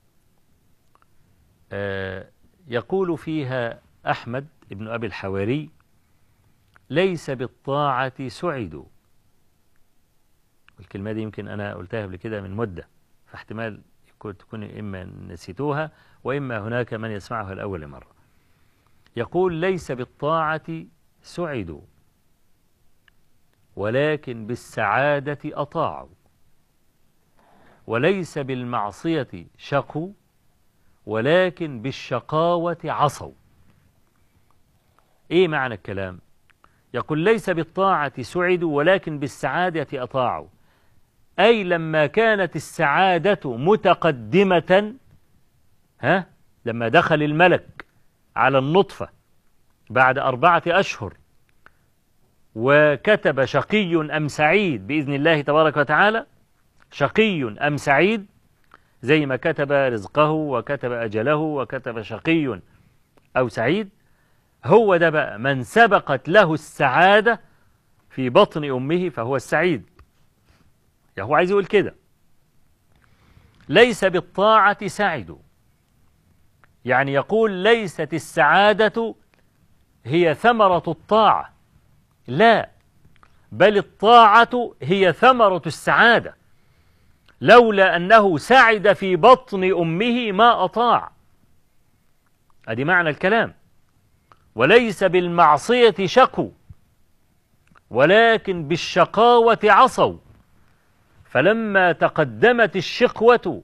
يقول فيها أحمد ابن أبي الحواري: ليس بالطاعة سعدوا. الكلمة دي يمكن أنا قلتها قبل كده من مدة، فاحتمال تكون إما نسيتوها وإما هناك من يسمعها لأول مرة. يقول: ليس بالطاعة سعدوا ولكن بالسعادة أطاعوا، وليس بالمعصية شقوا ولكن بالشقاوة عصوا. إيه معنى الكلام؟ يقول: ليس بالطاعة سعدوا ولكن بالسعادة أطاعوا، أي لما كانت السعادة متقدمة، لما دخل الملك على النطفة بعد 4 أشهر وكتب شقي أم سعيد بإذن الله تبارك وتعالى، شقي أم سعيد، زي ما كتب رزقه وكتب أجله وكتب شقي أو سعيد، هو ده بقى من سبقت له السعادة في بطن أمه فهو السعيد. يعني هو عايز يقول كده: ليس بالطاعة سعدوا، يعني يقول ليست السعادة هي ثمرة الطاعة، لا، بل الطاعة هي ثمرة السعادة. لولا أنه سعد في بطن أمه ما أطاع. أدي معنى الكلام. وليس بالمعصية شقوا ولكن بالشقاوة عصوا، فلما تقدمت الشقوة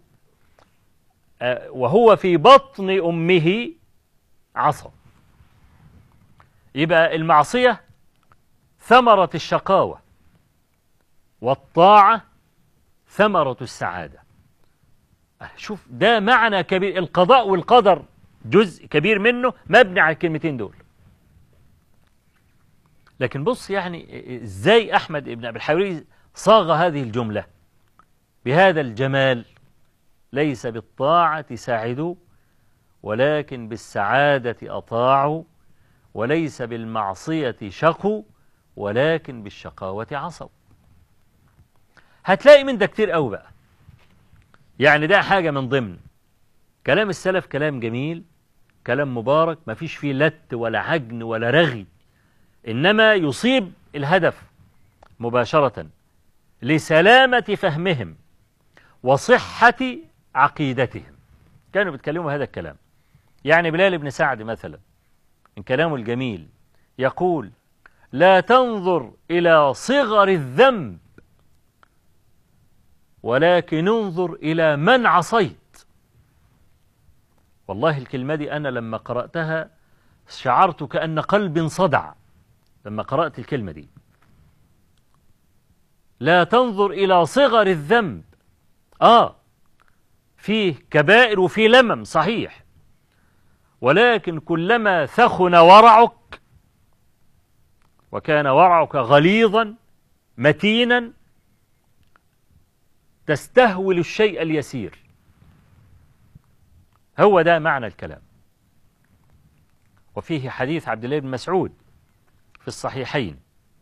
وهو في بطن أمه عصى. يبقى المعصية ثمرة الشقاوة، والطاعة ثمرة السعادة. شوف ده معنى كبير. القضاء والقدر جزء كبير منه مبني على الكلمتين دول. لكن بص يعني ازاي أحمد بن أبي الحويري صاغ هذه الجملة بهذا الجمال: ليس بالطاعة سعدوا ولكن بالسعادة أطاعوا، وليس بالمعصية شقوا ولكن بالشقاوة عصوا. هتلاقي من ده كتير قوي بقى. يعني ده حاجة من ضمن كلام السلف، كلام جميل، كلام مبارك، ما فيش فيه لت ولا عجن ولا رغي، إنما يصيب الهدف مباشرة لسلامة فهمهم وصحة عقيدتهم. كانوا بيتكلموا هذا الكلام. يعني بلال بن سعد مثلا من كلامه الجميل يقول: لا تنظر إلى صغر الذنب ولكن انظر إلى من عصيت. والله الكلمة دي أنا لما قرأتها شعرت كأن قلبي انصدع لما قرأت الكلمة دي. لا تنظر إلى صغر الذنب. فيه كبائر وفيه لمم صحيح، ولكن كلما ثخن ورعك وكان ورعك غليظا متينا تستهول الشيء اليسير. هو ده معنى الكلام. وفيه حديث عبد الله بن مسعود في الصحيحين،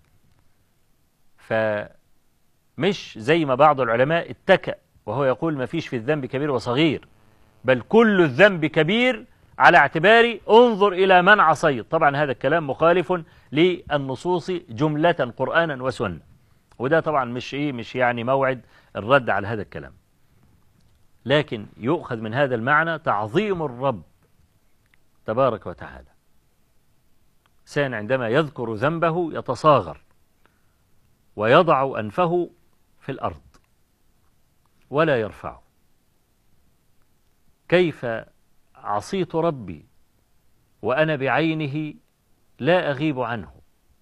فمش زي ما بعض العلماء اتكأ وهو يقول ما فيش في الذنب كبير وصغير، بل كل الذنب كبير على اعتبار انظر إلى من عصيت. طبعا هذا الكلام مخالف للنصوص جملة قرآنا وسنة، وده طبعا مش يعني موعد الرد على هذا الكلام. لكن يؤخذ من هذا المعنى تعظيم الرب تبارك وتعالى. إنسان عندما يذكر ذنبه يتصاغر ويضع أنفه في الأرض ولا يرفعه. كيف عصيت ربي وأنا بعينه لا أغيب عنه؟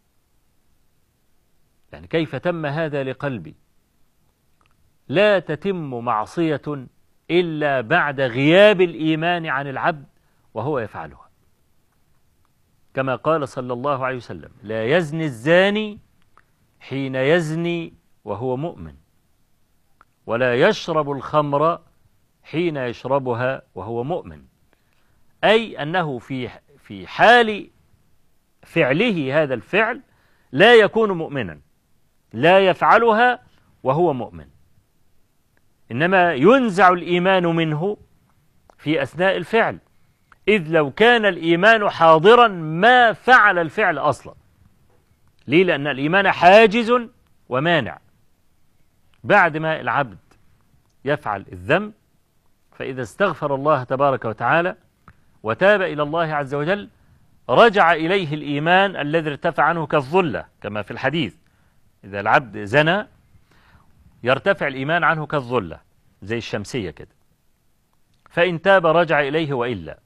يعني كيف تم هذا لقلبي؟ لا تتم معصية إلا بعد غياب الإيمان عن العبد وهو يفعلها، كما قال صلى الله عليه وسلم: لا يزني الزاني حين يزني وهو مؤمن، ولا يشرب الخمر حين يشربها وهو مؤمن. أي أنه في حال فعله هذا الفعل لا يكون مؤمنا، لا يفعلها وهو مؤمن، إنما ينزع الإيمان منه في أثناء الفعل، إذ لو كان الإيمان حاضرا ما فعل الفعل أصلا. ليه؟ لأن الإيمان حاجز ومانع. بعد ما العبد يفعل الذنب، فإذا استغفر الله تبارك وتعالى وتاب إلى الله عز وجل رجع إليه الإيمان الذي ارتفع عنه كالظلة، كما في الحديث: إذا العبد زنى يرتفع الإيمان عنه كالظلة زي الشمسية كده، فإن تاب رجع إليه وإلا.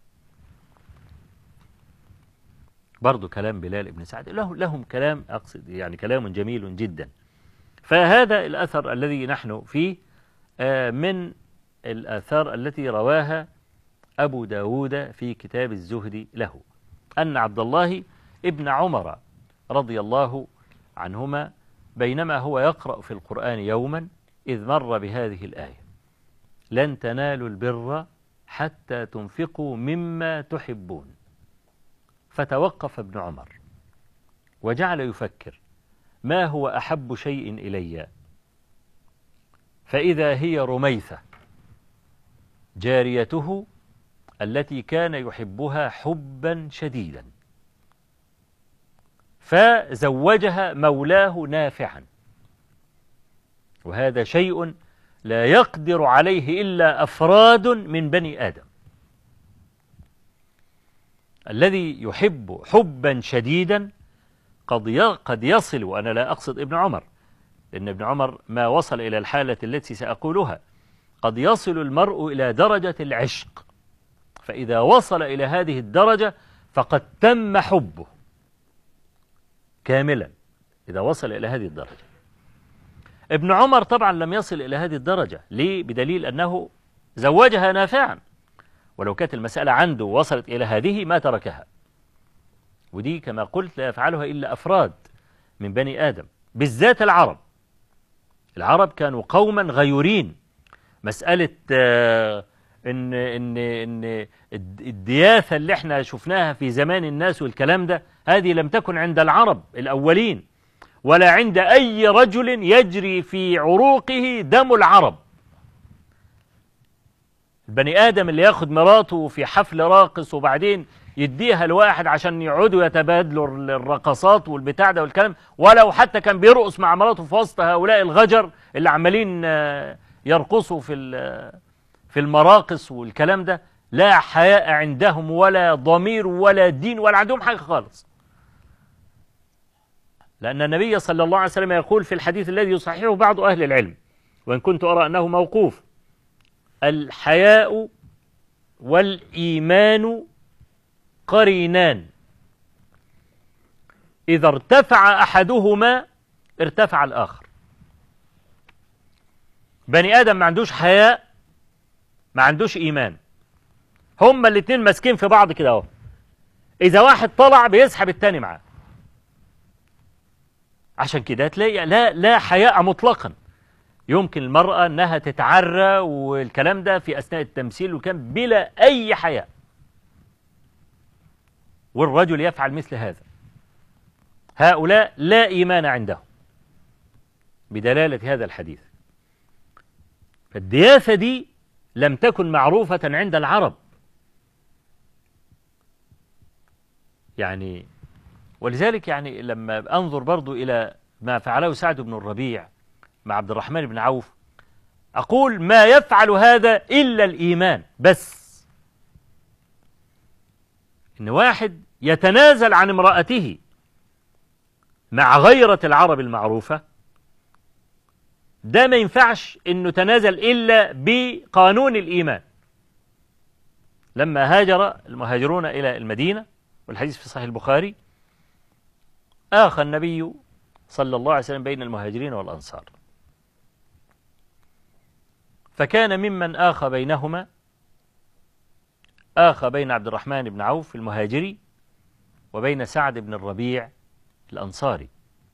برضو كلام بلال بن سعد لهم كلام، أقصد يعني كلام جميل جدا. فهذا الأثر الذي نحن فيه من الآثار التي رواها أبو داود في كتاب الزهد له، أن عبد الله ابن عمر رضي الله عنهما بينما هو يقرأ في القرآن يوما إذ مر بهذه الآية: لن تنالوا البر حتى تنفقوا مما تحبون. فتوقف ابن عمر وجعل يفكر: ما هو أحب شيء إلي؟ فإذا هي رميثة جاريته التي كان يحبها حبا شديدا، فزوجها مولاه نافعا، وهذا شيء لا يقدر عليه إلا أفراد من بني آدم. الذي يحب حبا شديدا قد يصل، وأنا لا أقصد ابن عمر، لأن ابن عمر ما وصل إلى الحالة التي سأقولها، قد يصل المرء إلى درجة العشق، فإذا وصل إلى هذه الدرجة فقد تم حبه كاملا، إذا وصل إلى هذه الدرجة. ابن عمر طبعا لم يصل إلى هذه الدرجة، ليه؟ بدليل أنه زوجها نافعا، ولو كانت المسألة عنده وصلت إلى هذه ما تركها، ودي كما قلت لا يفعلها إلا أفراد من بني آدم، بالذات العرب. العرب كانوا قوما غيورين. مسألة إن الدياثة اللي احنا شفناها في زمان الناس والكلام ده، هذه لم تكن عند العرب الأولين، ولا عند أي رجل يجري في عروقه دم العرب. البني آدم اللي ياخد مراته في حفل راقص وبعدين يديها لواحد عشان يقعدوا يتبادلوا الرقصات والبتاع ده والكلام، ولو حتى كان بيرقص مع مراته في وسط هؤلاء الغجر اللي عمالين يرقصوا في المراقص والكلام ده، لا حياء عندهم ولا ضمير ولا دين ولا عندهم حاجة خالص. لأن النبي صلى الله عليه وسلم يقول في الحديث الذي يصححه بعض أهل العلم، وإن كنت أرى أنه موقوف: الحياء والإيمان قرينان، إذا ارتفع أحدهما ارتفع الآخر. بني آدم ما عندوش حياء، ما عندوش إيمان، هما الاتنين ماسكين في بعض كده اهو، إذا واحد طلع بيسحب التاني معاه. عشان كده تلاقي لا حياء مطلقا. يمكن المرأة أنها تتعرى والكلام ده في أثناء التمثيل وكان بلا أي حياء، والرجل يفعل مثل هذا. هؤلاء لا إيمان عندهم بدلالة هذا الحديث. فالدياثة دي لم تكن معروفة عند العرب يعني، ولذلك يعني لما أنظر برضو إلى ما فعله سعد بن الربيع مع عبد الرحمن بن عوف، أقول ما يفعل هذا إلا الإيمان بس. إن واحد يتنازل عن امرأته مع غيرة العرب المعروفة، ده ما ينفعش إنه تنازل إلا بقانون الإيمان. لما هاجر المهاجرون إلى المدينة، والحديث في صحيح البخاري، آخى النبي صلى الله عليه وسلم بين المهاجرين والأنصار، فكان ممن آخى بينهما آخى بين عبد الرحمن بن عوف المهاجري وبين سعد بن الربيع الأنصاري.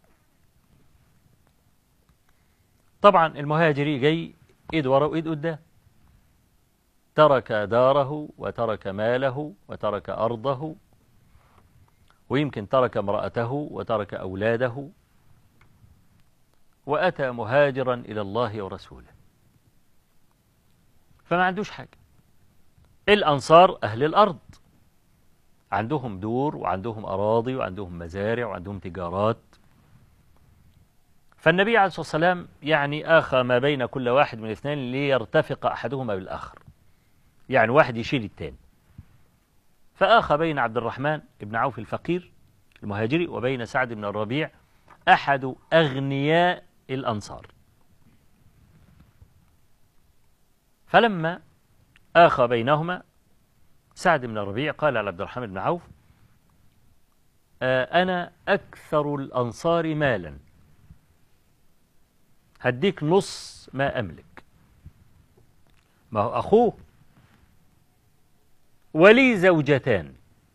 طبعا المهاجري جاي إيد ورا وإيد قدام، ترك داره وترك ماله وترك أرضه، ويمكن ترك امرأته وترك أولاده، وأتى مهاجرا إلى الله ورسوله، فما عندوش حاجة. الأنصار أهل الأرض، عندهم دور وعندهم أراضي وعندهم مزارع وعندهم تجارات. فالنبي عليه الصلاة والسلام يعني آخى ما بين كل واحد من الاثنين ليرتفق أحدهما بالآخر، يعني واحد يشيل التاني. فآخى بين عبد الرحمن بن عوف الفقير المهاجري وبين سعد بن الربيع أحد أغنياء الأنصار. فلما آخى بينهما، سعد بن الربيع قال على عبد الرحمن بن عوف: أنا أكثر الأنصار مالا، هديك نص ما أملك. ما هو أخوه، ولي زوجتان،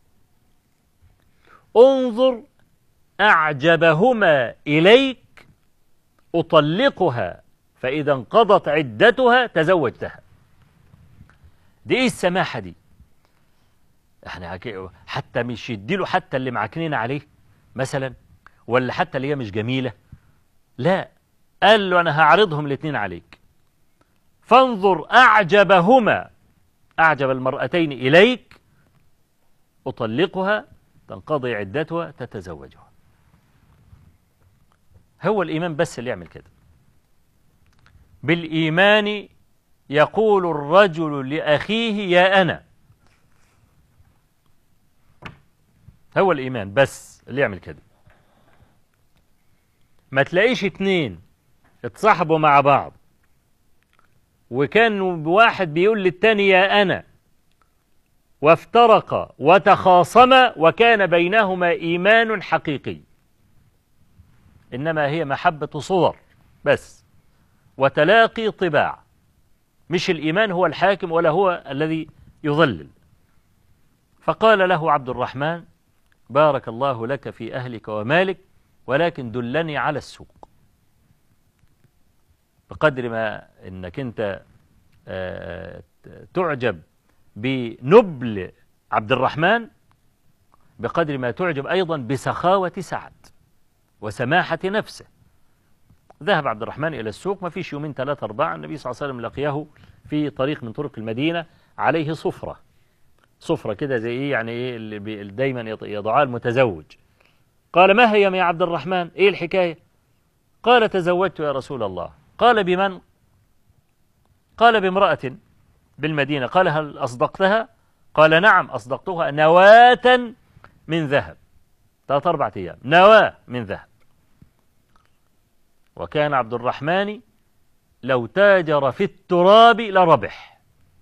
انظر أعجبهما إليك أطلقها، فإذا انقضت عدتها تزوجتها. دي إيه السماحة دي؟ احنا حتى مش يديله حتى اللي معكنين عليه مثلا، ولا حتى اللي هي مش جميلة، لا، قال له أنا هعرضهم الاثنين عليك، فانظر أعجبهما، أعجب المرأتين إليك أطلقها، تنقضي عدتها تتزوجها. هو الإيمان بس اللي يعمل كده. بالإيمان يقول الرجل لأخيه يا أنا. هو الإيمان بس اللي يعمل كده. ما تلاقيش اتنين اتصاحبوا مع بعض وكان واحد بيقول للتاني يا أنا وافترقا وتخاصما وكان بينهما إيمان حقيقي، إنما هي محبة صور بس وتلاقي طباع، مش الإيمان هو الحاكم ولا هو الذي يضلل. فقال له عبد الرحمن بارك الله لك في أهلك ومالك ولكن دلني على السوق. بقدر ما أنك أنت تعجب بنبل عبد الرحمن بقدر ما تعجب أيضا بسخاوة سعد وسماحة نفسه. ذهب عبد الرحمن إلى السوق، ما فيش يومين 3 4 النبي صلى الله عليه وسلم لقيه في طريق من طرق المدينة عليه صفرة كده زي إيه يعني إيه اللي دايما يضعها المتزوج. قال ما هي يا عبد الرحمن، إيه الحكاية؟ قال تزوجت يا رسول الله. قال بمن؟ قال بامرأة بالمدينة. قال هل أصدقتها؟ قال نعم أصدقتها نواة من ذهب. 3 4 أيام نواة من ذهب. وكان عبد الرحمن لو تاجر في التراب لربح.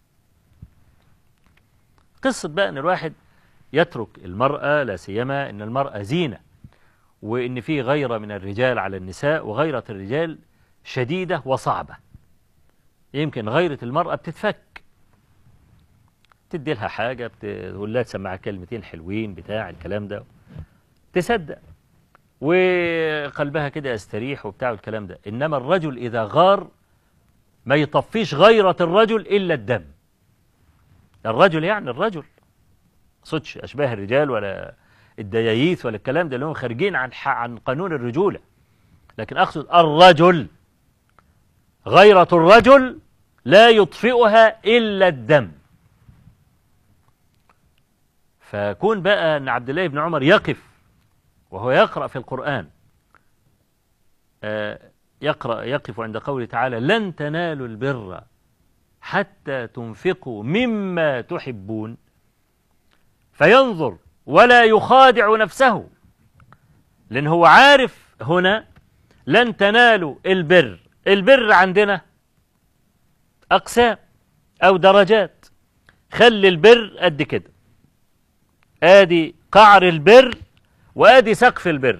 قصة بقى أن الواحد يترك المرأة، لا سيما أن المرأة زينة، وأن في غيرة من الرجال على النساء، وغيرة الرجال شديدة وصعبة. يمكن غيرة المرأة بتتفك، تدي لها حاجة، تقول لها تسمعها كلمتين حلوين بتاع الكلام ده تصدق وقلبها كده يستريح وبتاع الكلام ده. إنما الرجل إذا غار ما يطفيش غيرة الرجل إلا الدم. الرجل يعني الرجل صدش أشباه الرجال ولا الدياييث ولا الكلام ده اللي هم خارجين عن قانون الرجولة، لكن أقصد الرجل غيرة الرجل لا يطفئها إلا الدم. فكون بقى أن عبد الله بن عمر يقف وهو يقرأ في القرآن، يقف عند قوله تعالى لن تنالوا البر حتى تنفقوا مما تحبون، فينظر ولا يخادع نفسه، لأن هو عارف هنا لن تنالوا البر. البر عندنا أقسام أو درجات. خلي البر قد كده، آدي قعر البر وآدي سقف البر.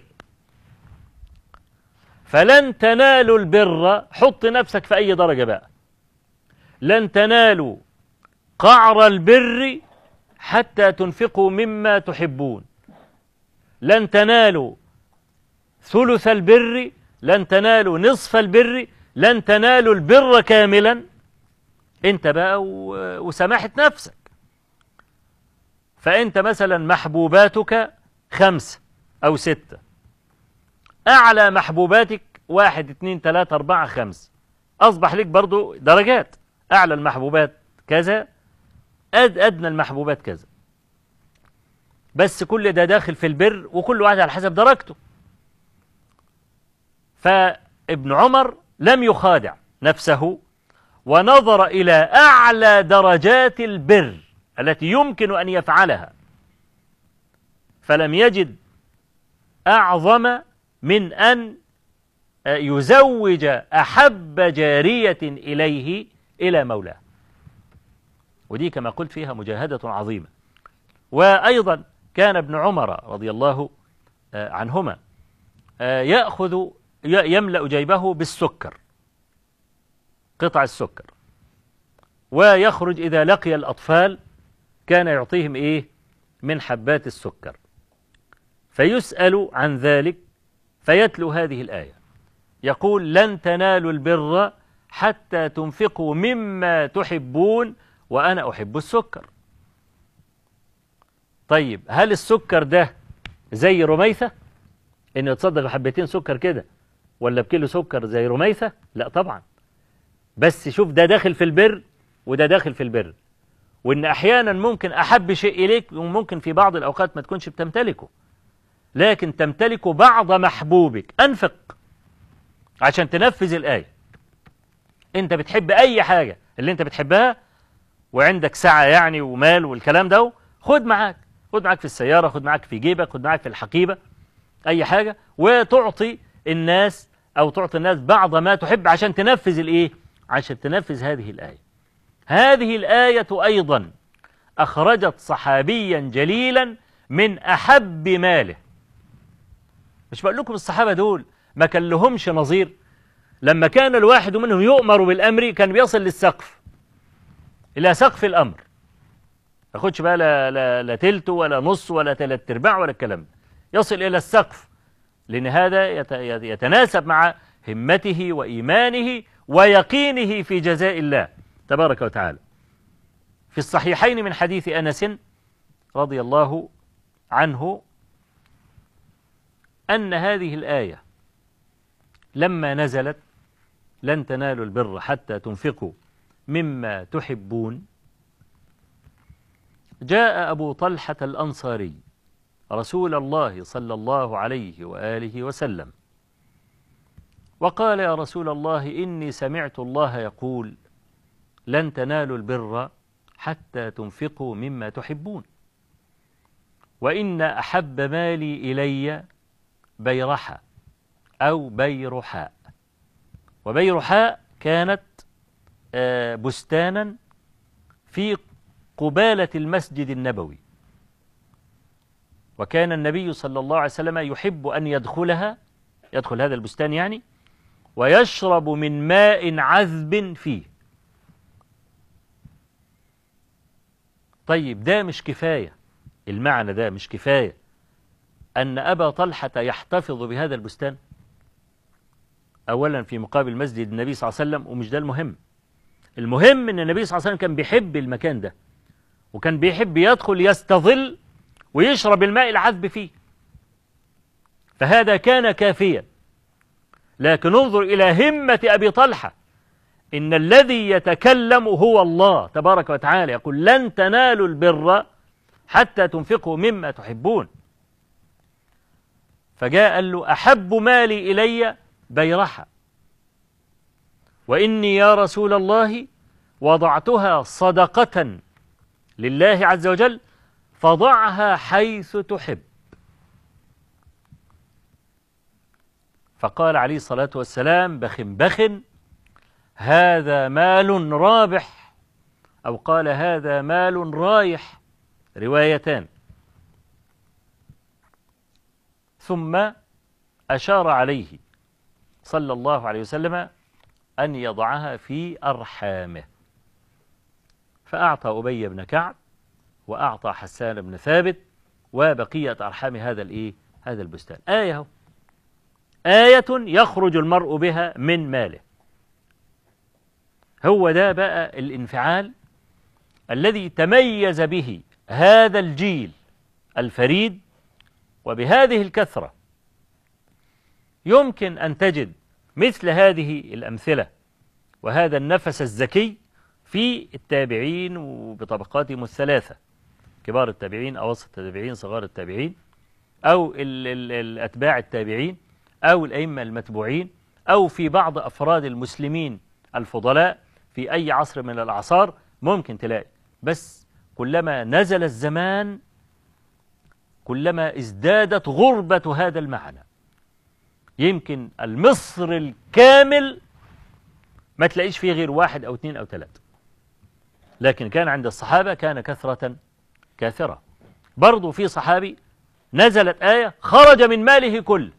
فلن تنالوا البر، حط نفسك في أي درجة بقى، لن تنالوا قعر البر حتى تنفقوا مما تحبون، لن تنالوا ثلث البر، لن تنالوا نصف البر، لن تنالوا البر كاملا. انت بقى وسماحة نفسك. فانت مثلا محبوباتك 5 أو 6، أعلى محبوباتك 1 2 3 4 5، أصبح لك برضو درجات، أعلى المحبوبات كذا، أدنى المحبوبات كذا، بس كل ده داخل في البر وكل واحد على حسب درجته. فابن عمر لم يخادع نفسه ونظر إلى أعلى درجات البر التي يمكن أن يفعلها، فلم يجد أعظم من أن يزوج أحب جارية إليه إلى مولاه. ودي كما قلت فيها مجاهدة عظيمة. وأيضا كان ابن عمر رضي الله عنهما يملأ جيبه بالسكر، قطع السكر، ويخرج إذا لقي الأطفال كان يعطيهم إيه من حبات السكر، فيسأل عن ذلك فيتلو هذه الآية يقول لن تنالوا البر حتى تنفقوا مما تحبون وأنا أحب السكر. طيب هل السكر ده زي رميثة إنه يتصدق بحبتين سكر كده ولا بكيلو سكر زي رميثة؟ لا طبعا. بس شوف ده داخل في البر وده داخل في البر، وإن أحيانا ممكن أحب شيء إليك وممكن في بعض الأوقات ما تكونش بتمتلكه، لكن تمتلك بعض محبوبك. أنفق عشان تنفذ الآية. أنت بتحب أي حاجة اللي أنت بتحبها وعندك سعة يعني ومال والكلام ده، خد معاك في السيارة، خد معاك في جيبك، خد معاك في الحقيبة، أي حاجة، وتعطي الناس أو تعطي الناس بعض ما تحب عشان تنفذ الإيه؟ عشان تنفذ هذه الآية. هذه الآية أيضا أخرجت صحابيا جليلا من أحب ماله. مش بقول لكم الصحابة دول ما كان لهمش نظير؟ لما كان الواحد منهم يؤمر بالأمر كان بيصل للسقف، إلى سقف الأمر، ما ياخدش بقى لا تلته ولا نص ولا تلات ارباع ولا الكلام، يصل إلى السقف، لأن هذا يتناسب مع همته وإيمانه ويقينه في جزاء الله تبارك وتعالى. في الصحيحين من حديث أنس رضي الله عنه أن هذه الآية لما نزلت لن تنالوا البر حتى تنفقوا مما تحبون، جاء أبو طلحة الأنصاري رسول الله صلى الله عليه وآله وسلم وقال: يا رسول الله، إني سمعت الله يقول لن تنالوا البر حتى تنفقوا مما تحبون، وإن أحب مالي إلي بيرحة أو بيرحاء. وبيرحاء كانت بستانا في قبالة المسجد النبوي، وكان النبي صلى الله عليه وسلم يحب أن يدخل هذا البستان يعني، ويشرب من ماء عذب فيه. طيب ده مش كفاية، المعنى ده مش كفاية أن أبا طلحة يحتفظ بهذا البستان أولا في مقابل مسجد النبي صلى الله عليه وسلم؟ ومش ده المهم. المهم أن النبي صلى الله عليه وسلم كان بيحب المكان ده، وكان بيحب يدخل يستظل ويشرب الماء العذب فيه، فهذا كان كافيا. لكن انظر إلى همة أبي طلحة، إن الذي يتكلم هو الله تبارك وتعالى، يقول لن تنالوا البر حتى تنفقوا مما تحبون. فجاء قال له: أحب مالي إلي بيرحة، وإني يا رسول الله وضعتها صدقة لله عز وجل فضعها حيث تحب. فقال عليه الصلاة والسلام: بخ هذا مال رابح، أو قال هذا مال رايح، روايتان. ثم أشار عليه صلى الله عليه وسلم أن يضعها في أرحامه، فأعطى أبي بن كعب وأعطى حسان بن ثابت وبقية أرحام هذا البستان. آية يخرج المرء بها من ماله. هو ده بقى الانفعال الذي تميز به هذا الجيل الفريد، وبهذه الكثرة يمكن أن تجد مثل هذه الأمثلة وهذا النفس الذكي في التابعين وبطبقاتهم الثلاثة: كبار التابعين، أوسط التابعين، صغار التابعين، أو الأتباع التابعين، أو الأئمة المتبوعين، أو في بعض أفراد المسلمين الفضلاء في أي عصر من الأعصار ممكن تلاقي. بس كلما نزل الزمان كلما ازدادت غربة هذا المعنى. يمكن المصر الكامل ما تلاقيش فيه غير 1 أو 2 أو 3، لكن كان عند الصحابة كان كثرة كاثرة. برضو في صحابي نزلت آية خرج من ماله كل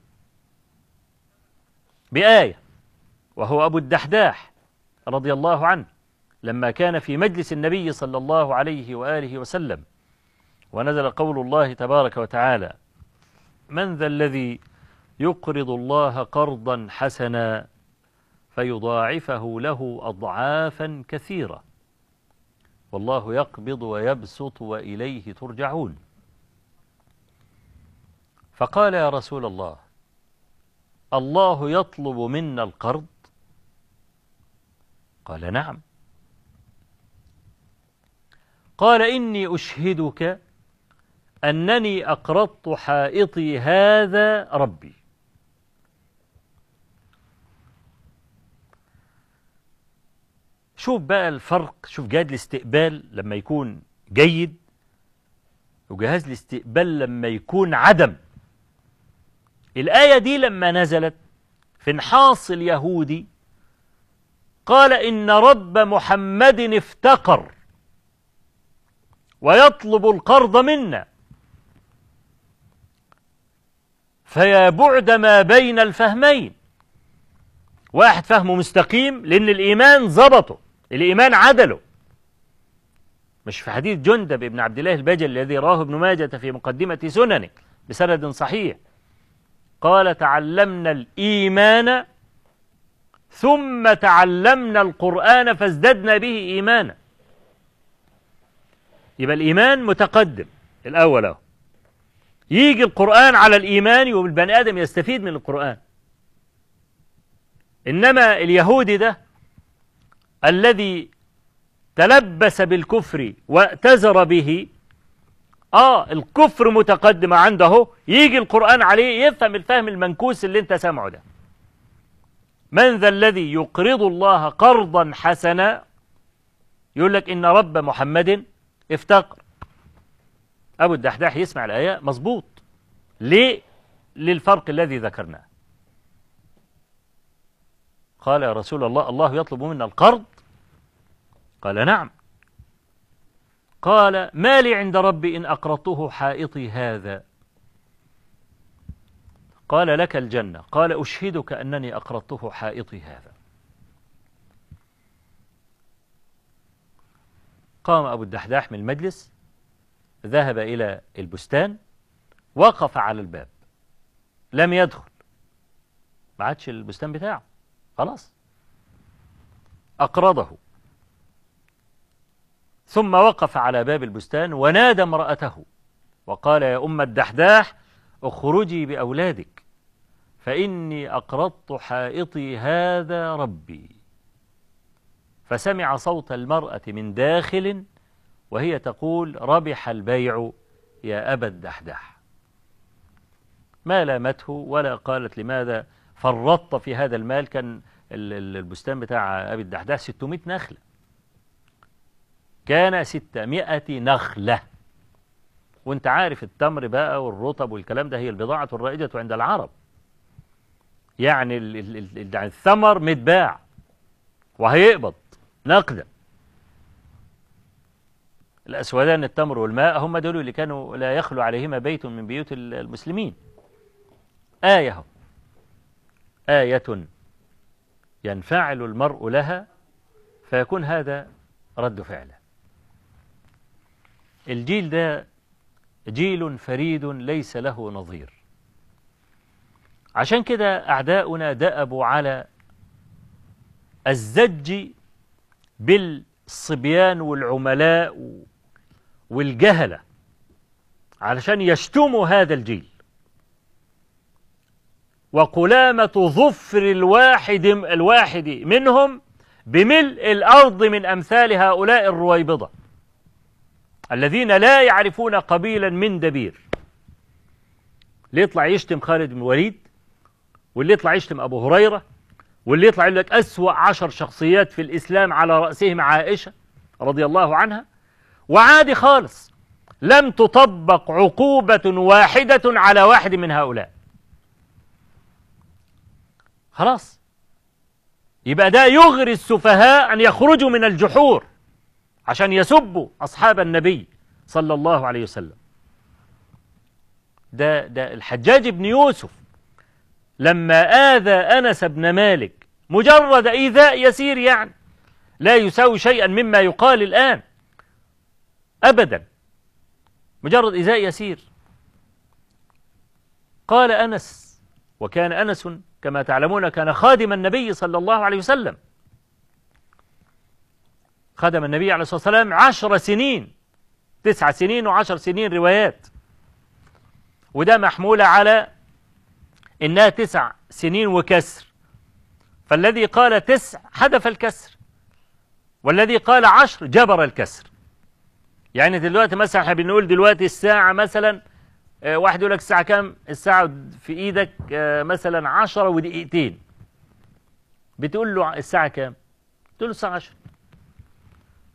بآية، وهو أبو الدحداح رضي الله عنه، لما كان في مجلس النبي صلى الله عليه وآله وسلم ونزل قول الله تبارك وتعالى: من ذا الذي يقرض الله قرضا حسنا فيضاعفه له أضعافا كثيرة والله يقبض ويبسط وإليه ترجعون. فقال: يا رسول الله، الله يطلب منا القرض؟ قال: نعم. قال: إني أشهدك أنني أقرضت حائطي هذا ربي. شوف بقى الفرق، شوف جهاز الاستقبال لما يكون جيد وجهاز الاستقبال لما يكون عدم. الآية دي لما نزلت في انحاص اليهودي قال إن رب محمد افتقر ويطلب القرض منا، فيا بعد ما بين الفهمين. واحد فهمه مستقيم لأن الإيمان ظبطه، الإيمان عدله. مش في حديث جندب بن عبد الله البجلي الذي رواه ابن ماجة في مقدمة سننه بسند صحيح، قال تعلمنا الإيمان ثم تعلمنا القرآن فازددنا به إيمانا. يبقى الإيمان متقدم الأول أهو، يجي القرآن على الإيمان والبني آدم يستفيد من القرآن. إنما اليهودي ده الذي تلبس بالكفر واعتذر به، الكفر متقدم عنده، يجي القرآن عليه يفهم الفهم المنكوس اللي انت سامعه ده. من ذا الذي يقرض الله قرضا حسنا، يقول لك إن رب محمد افتقر. أبو الدحداح يسمع الآية مظبوط. ليه؟ للفرق الذي ذكرناه. قال يا رسول الله، الله يطلب منا القرض؟ قال نعم. قال ما لي عند ربي إن أقرضته حائطي هذا؟ قال لك الجنة. قال أشهدك أنني أقرضته حائطي هذا. قام أبو الدحداح من المجلس، ذهب إلى البستان، وقف على الباب، لم يدخل، ما عادش البستان بتاعه خلاص، أقرضه. ثم وقف على باب البستان ونادى امرأته وقال يا أم الدحداح اخرجي بأولادك فإني أقرضت حائطي هذا ربي. فسمع صوت المرأة من داخل وهي تقول ربح البيع يا أبا الدحداح. ما لامته ولا قالت لماذا فرطت في هذا المال. كان البستان بتاع أبي الدحداح 600 نخلة، كان 600 نخلة. وانت عارف التمر بقى والرطب والكلام ده هي البضاعة الرائجة عند العرب، يعني الثمر متباع وهيقبض نقدا. الأسودان التمر والماء هم دول اللي كانوا لا يخلو عليهما بيت من بيوت المسلمين. آية ينفعل المرء لها فيكون هذا رد فعله. الجيل ده جيل فريد ليس له نظير. عشان كده أعداؤنا دأبوا على الزج بالصبيان والعملاء والجهلة علشان يشتموا هذا الجيل. وقلامة ظفر الواحد منهم بملء الأرض من أمثال هؤلاء الرويبضة الذين لا يعرفون قبيلا من دبير. اللي يطلع يشتم خالد بن الوليد، واللي يطلع يشتم أبو هريرة، واللي يطلع يقول لك أسوأ 10 شخصيات في الإسلام على رأسهم عائشة رضي الله عنها، وعادي خالص لم تطبق عقوبة واحدة على واحد من هؤلاء. خلاص، يبقى ده يغري السفهاء أن يخرجوا من الجحور عشان يسبوا أصحاب النبي صلى الله عليه وسلم. ده الحجاج بن يوسف لما آذى أنس بن مالك، مجرد إيذاء يسير يعني لا يساوي شيئا مما يقال الآن أبدا، مجرد إيذاء يسير. قال أنس، وكان أنس كما تعلمون كان خادم النبي صلى الله عليه وسلم، خدم النبي عليه الصلاة والسلام 10 سنين، 9 سنين و10 سنين روايات، وده محمولة على إنها 9 سنين وكسر. فالذي قال 9 حذف الكسر، والذي قال 10 جبر الكسر. يعني دلوقتي مثلا احنا بنقول دلوقتي الساعة مثلا، واحد يقول لك الساعة كام؟ الساعة في إيدك مثلا 10 ودقيقتين، بتقول له الساعة كام؟ تقول له الساعة 10.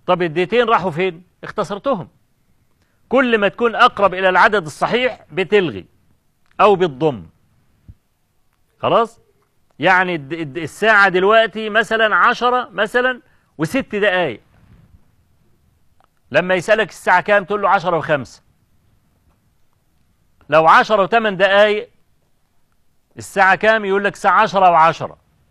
طب الديتين راحوا فين؟ اختصرتهم. كل ما تكون أقرب إلى العدد الصحيح بتلغي أو بتضم. خلاص؟ يعني الساعة دلوقتي مثلا 10 مثلا و6 دقايق. لما يسألك الساعة كام تقول له 10:05. لو 10:08 دقايق الساعة كام يقول لك الساعة 10:10.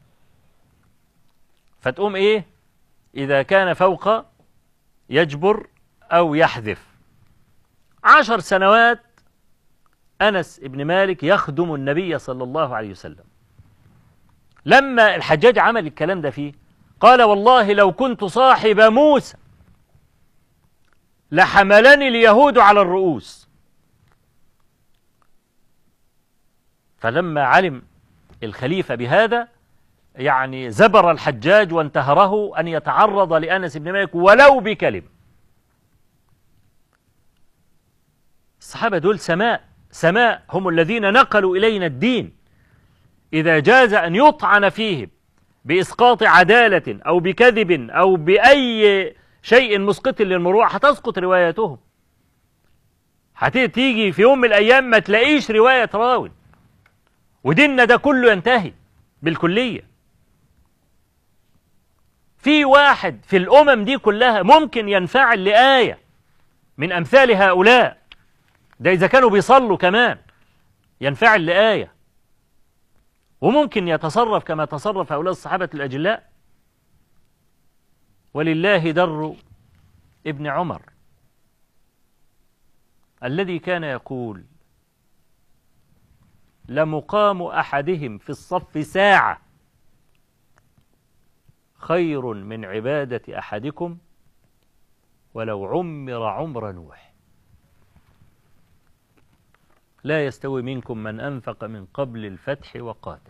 فتقوم إيه؟ إذا كان فوق يجبر أو يحذف. 10 سنوات أنس بن مالك يخدم النبي صلى الله عليه وسلم. لما الحجاج عمل الكلام ده فيه قال والله لو كنت صاحب موسى لحملني اليهود على الرؤوس. فلما علم الخليفة بهذا يعني زبر الحجاج وانتهره أن يتعرض لأنس بن مالك ولو بكلمة. الصحابة دول سماء هم الذين نقلوا إلينا الدين. إذا جاز أن يطعن فيهم بإسقاط عدالة أو بكذب أو بأي شيء مسقط للمروءة هتسقط رواياتهم. هتيجي في يوم من الأيام ما تلاقيش رواية راوي وديننا ده كله ينتهي بالكلية. في واحد في الأمم دي كلها ممكن ينفعل لآية من أمثال هؤلاء، ده إذا كانوا بيصلوا كمان ينفعل لآية، وممكن يتصرف كما تصرف هؤلاء الصحابة الأجلاء. ولله در ابن عمر الذي كان يقول لمقام أحدهم في الصف ساعة خير من عبادة أحدكم ولو عمر عمر نوح. لا يستوي منكم من أنفق من قبل الفتح وقاتل.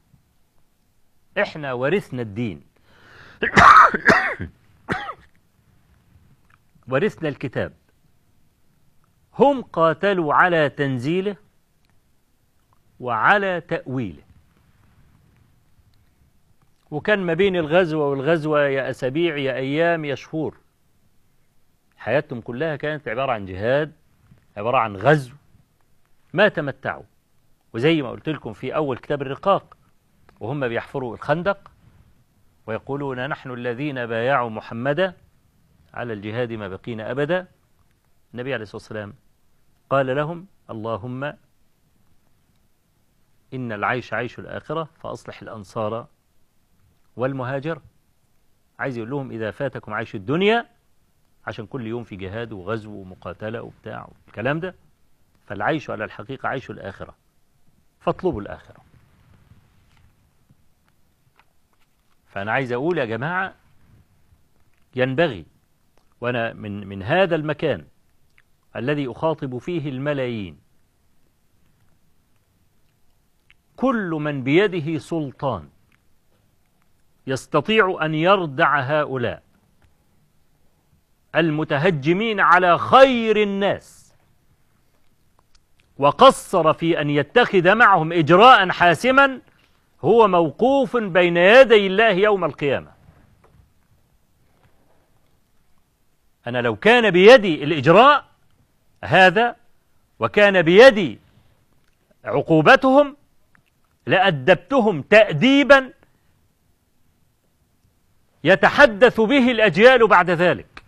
إحنا ورثنا الدين ورثنا الكتاب. هم قاتلوا على تنزيله وعلى تأويله، وكان ما بين الغزوة والغزوة يا أسابيع يا أيام يا شهور. حياتهم كلها كانت عبارة عن جهاد، عبارة عن غزو، ما تمتعوا. وزي ما قلت لكم في أول كتاب الرقاق وهم بيحفروا الخندق ويقولون نحن الذين بايعوا محمدا على الجهاد ما بقينا أبدا، النبي عليه الصلاة والسلام قال لهم اللهم إن العيش عيش الآخرة فأصلح الأنصار والمهاجر. عايز يقول لهم إذا فاتكم عيش الدنيا، عشان كل يوم في جهاد وغزو ومقاتلة وبتاع الكلام ده، فالعيش على الحقيقة عيش الآخرة، فاطلبوا الآخرة. فأنا عايز أقول يا جماعة ينبغي، وأنا من هذا المكان الذي أخاطب فيه الملايين، كل من بيده سلطان يستطيع أن يردع هؤلاء المتهجمين على خير الناس وقصر في أن يتخذ معهم إجراء حاسما هو موقوف بين يدي الله يوم القيامة. أنا لو كان بيدي الإجراء هذا وكان بيدي عقوبتهم لأدبتهم تأديبا يتحدث به الأجيال بعد ذلك،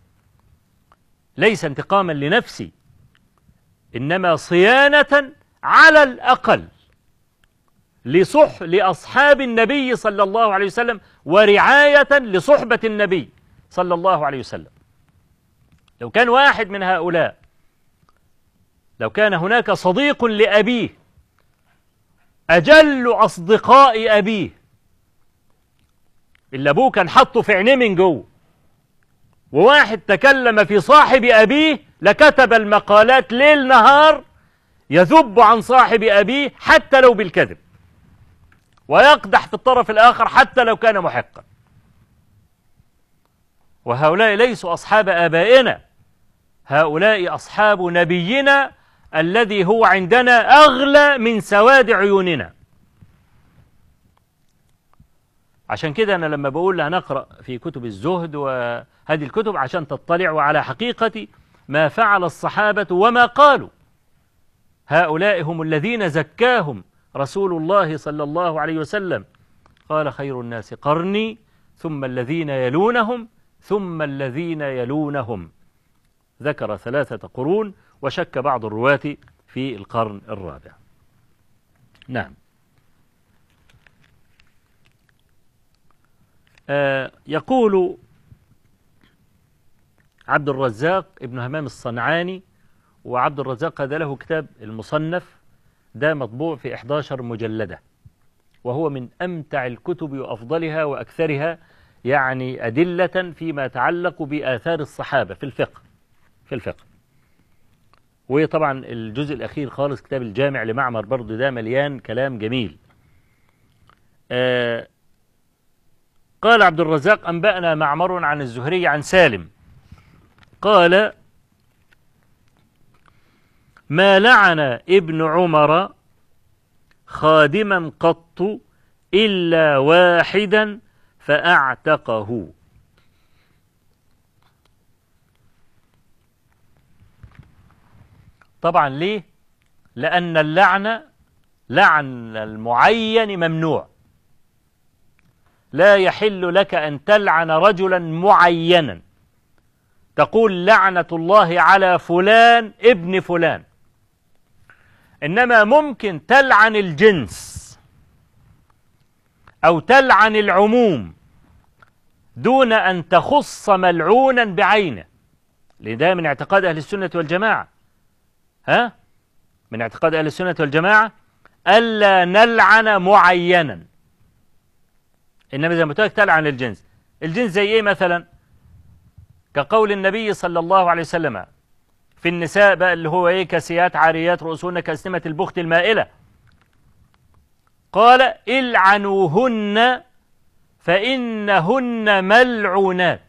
ليس انتقاما لنفسي، إنما صيانة على الأقل لأصحاب النبي صلى الله عليه وسلم ورعاية لصحبة النبي صلى الله عليه وسلم. لو كان واحد من هؤلاء، لو كان هناك صديق لأبيه أجل أصدقاء أبيه اللي أبوه كان حطه في عينيه من جوه، وواحد تكلم في صاحب أبيه لكتب المقالات ليل نهار يذب عن صاحب أبيه حتى لو بالكذب، ويقدح في الطرف الآخر حتى لو كان محقا. وهؤلاء ليسوا أصحاب آبائنا، هؤلاء أصحاب نبينا الذي هو عندنا أغلى من سواد عيوننا. عشان كده أنا لما بقول هنقرأ في كتب الزهد وهذه الكتب عشان تطلعوا على حقيقة ما فعل الصحابة وما قالوا. هؤلاء هم الذين زكاهم رسول الله صلى الله عليه وسلم، قال خير الناس قرني ثم الذين يلونهم ثم الذين يلونهم، ذكر 3 قرون وشك بعض الرواة في القرن الرابع. نعم. يقول عبد الرزاق ابن همام الصنعاني، وعبد الرزاق هذا له كتاب المصنف، ده مطبوع في 11 مجلدة، وهو من أمتع الكتب وأفضلها وأكثرها يعني أدلة فيما يتعلق بآثار الصحابة في الفقه. وطبعا الجزء الأخير خالص كتاب الجامع لمعمر برضه ده مليان كلام جميل. قال عبد الرزاق أنبأنا معمر عن الزهري عن سالم قال ما لعن ابن عمر خادما قط إلا واحدا فأعتقه. طبعا ليه؟ لأن اللعنة لعن المعين ممنوع، لا يحل لك أن تلعن رجلا معينا، تقول لعنة الله على فلان ابن فلان، إنما ممكن تلعن الجنس أو تلعن العموم دون أن تخص ملعونا بعينه، لده من اعتقاد أهل السنة والجماعة. من اعتقاد أهل السنة والجماعة ألا نلعن معينا، إنما زي ما قلت لك تلعن الجنس. الجنس زي إيه مثلا؟ كقول النبي صلى الله عليه وسلم في النساء بقى اللي هو إيه؟ كاسيات عاريات رؤوسهن كأسنمة البخت المائلة، قال العنوهن فإنهن ملعونات.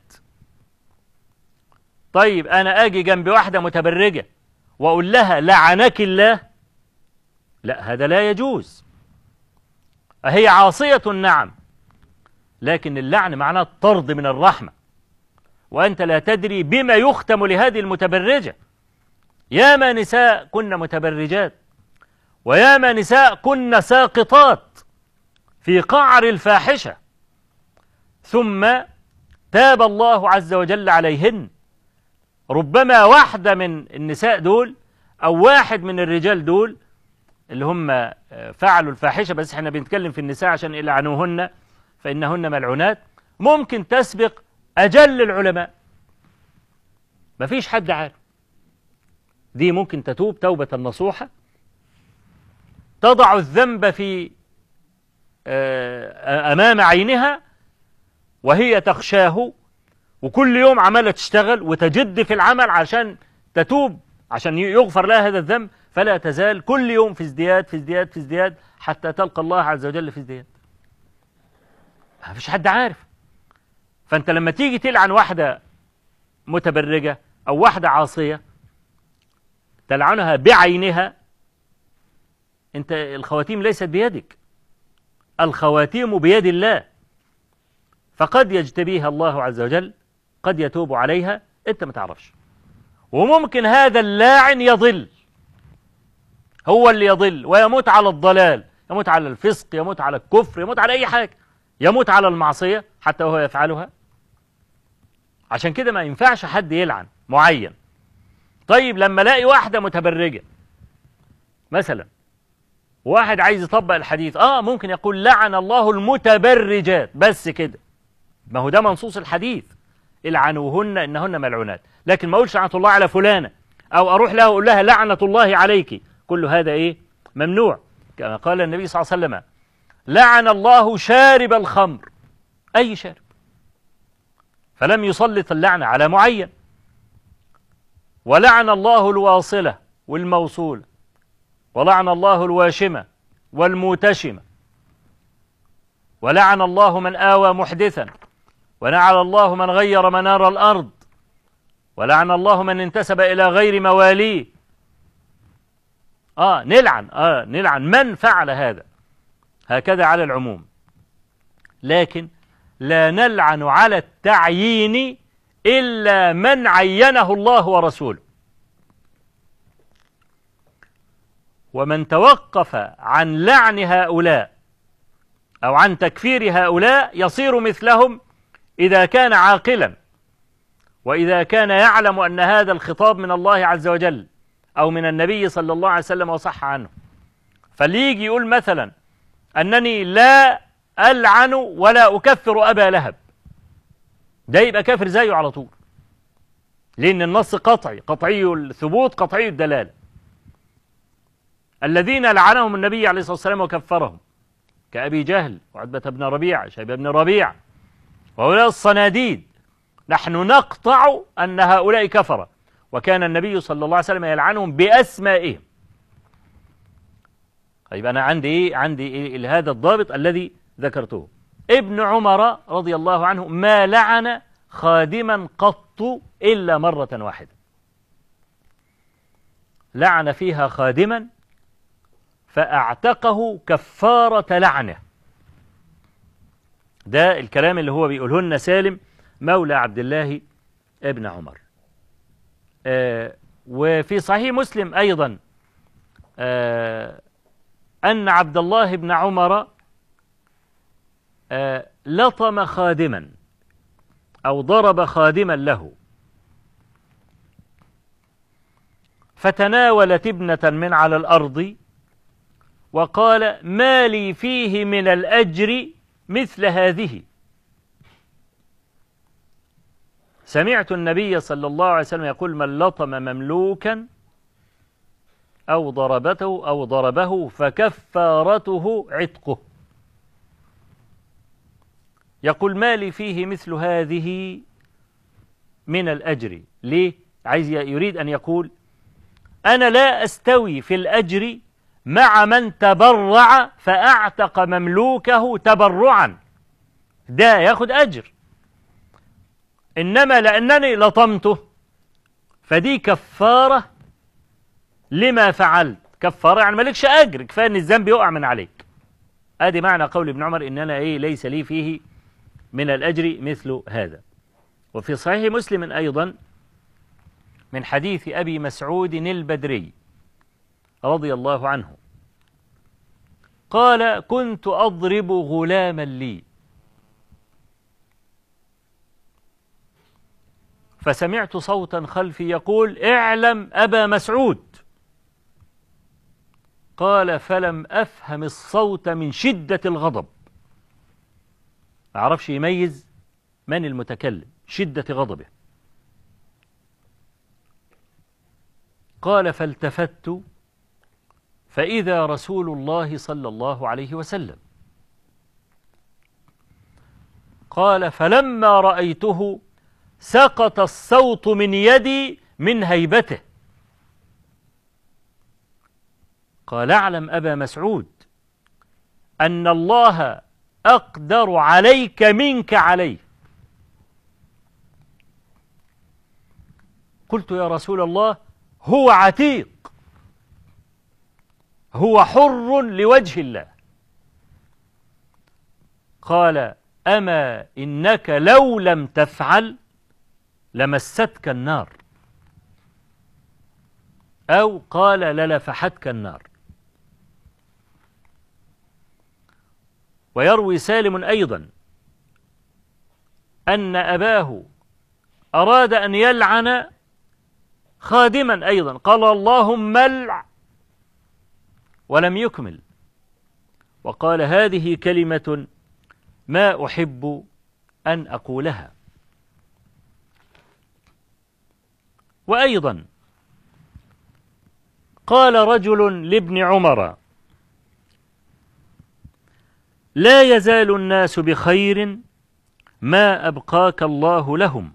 طيب أنا أجي جنب واحدة متبرجة وأقول لها لعنك الله؟ لا، هذا لا يجوز. هي عاصية نعم، لكن اللعن معناه الطرد من الرحمة، وأنت لا تدري بما يختم لهذه المتبرجة. ياما نساء كن متبرجات، وياما نساء كن ساقطات في قعر الفاحشة، ثم تاب الله عز وجل عليهن. ربما واحدة من النساء دول أو واحد من الرجال دول اللي هم فعلوا الفاحشة، بس احنا بنتكلم في النساء عشان يلعنوهن فإنهن ملعونات، ممكن تسبق أجل العلماء، مفيش حد عارف. دي ممكن تتوب توبة نصوحة، تضع الذنب في أمام عينها وهي تخشاه، وكل يوم عمالة تشتغل وتجد في العمل عشان تتوب، عشان يغفر لها هذا الذنب، فلا تزال كل يوم في ازدياد في ازدياد في ازدياد حتى تلقى الله عز وجل في ازدياد. ما فيش حد عارف. فأنت لما تيجي تلعن واحدة متبرجة أو واحدة عاصية تلعنها بعينها، أنت الخواتيم ليست بيدك، الخواتيم بيد الله، فقد يجتبيها الله عز وجل، قد يتوب عليها، أنت ما تعرفش. وممكن هذا اللاعن يضل، هو اللي يضل ويموت على الضلال، يموت على الفسق، يموت على الكفر، يموت على أي حاجة، يموت على المعصية حتى وهو يفعلها. عشان كده ما ينفعش حد يلعن معين. طيب لما الاقي واحدة متبرجة مثلا، واحد عايز يطبق الحديث، ممكن يقول لعن الله المتبرجات، بس كده، ما هو ده منصوص الحديث، العنوهن إنهن ملعونات، لكن ما أقولش لعنة الله على فلانة، أو أروح لها وأقول لها لعنة الله عليك. كل هذا إيه؟ ممنوع. كما قال النبي صلى الله عليه وسلم لعن الله شارب الخمر، أي شارب، فلم يسلط اللعنة على معين. ولعن الله الواصلة والموصولة، ولعن الله الواشمة والموتشمة، ولعن الله من آوى محدثا، ولعن الله من غير منار الأرض، ولعن الله من انتسب إلى غير مواليه. نلعن من فعل هذا، هكذا على العموم. لكن لا نلعن على التعيين إلا من عينه الله ورسوله. ومن توقف عن لعن هؤلاء أو عن تكفير هؤلاء يصير مثلهم إذا كان عاقلا، وإذا كان يعلم أن هذا الخطاب من الله عز وجل أو من النبي صلى الله عليه وسلم وصح عنه. فليجي يقول مثلا أنني لا ألعن ولا أكفر أبا لهب، ده يبقى كافر زيه على طول، لأن النص قطعي الثبوت قطعي الدلالة. الذين لعنهم النبي عليه الصلاة والسلام وكفرهم كأبي جهل وعتبة بن ربيعة شيبة بن ربيعة وهؤلاء الصناديد، نحن نقطع أن هؤلاء كفرة، وكان النبي صلى الله عليه وسلم يلعنهم بأسمائهم. طيب أنا عندي هذا الضابط الذي ذكرته. ابن عمر رضي الله عنه ما لعن خادما قط إلا مرة واحدة، لعن فيها خادما فأعتقه كفارة لعنه. ده الكلام اللي هو بيقوله لنا سالم مولى عبد الله ابن عمر. وفي صحيح مسلم أيضا أن عبد الله بن عمر لطم خادما أو ضرب خادما له، فتناولت ابنة من على الأرض وقال ما لي فيه من الأجر مثل هذه. سمعت النبي صلى الله عليه وسلم يقول من لطم مملوكا أو ضربه فكفارته عتقه. يقول ما لي فيه مثل هذه من الأجر. ليه؟ يريد أن يقول أنا لا أستوي في الأجر مع من تبرع فأعتق مملوكه تبرعا، ده ياخد أجر، إنما لأنني لطمته فدي كفارة لما فعلت. كفارة يعني مالكش أجر، كفاية أن الذنب يقع من عليك. ادي معنى قول ابن عمر إن أنا ليس لي فيه من الأجر مثل هذا. وفي صحيح مسلم أيضا من حديث أبي مسعود البدري رضي الله عنه قال كنت أضرب غلاما لي فسمعت صوتا خلفي يقول اعلم أبا مسعود. قال فلم أفهم الصوت من شدة الغضب، ما عرفش يميز من المتكلم، شدة غضبه. قال فالتفت فإذا رسول الله صلى الله عليه وسلم. قال فلما رأيته سقط الصوت من يدي من هيبته. قال اعلم أبا مسعود أن الله أقدر عليك منك عليه. قلت يا رسول الله هو عتيق، هو حر لوجه الله. قال أما إنك لو لم تفعل لمستك النار، أو قال للفحتك النار. ويروي سالم أيضا أن أباه أراد أن يلعن خادما أيضا، قال اللهم الع، ولم يكمل، وقال هذه كلمة ما أحب أن أقولها. وأيضا قال رجل لابن عمر لا يزال الناس بخير ما أبقاك الله لهم،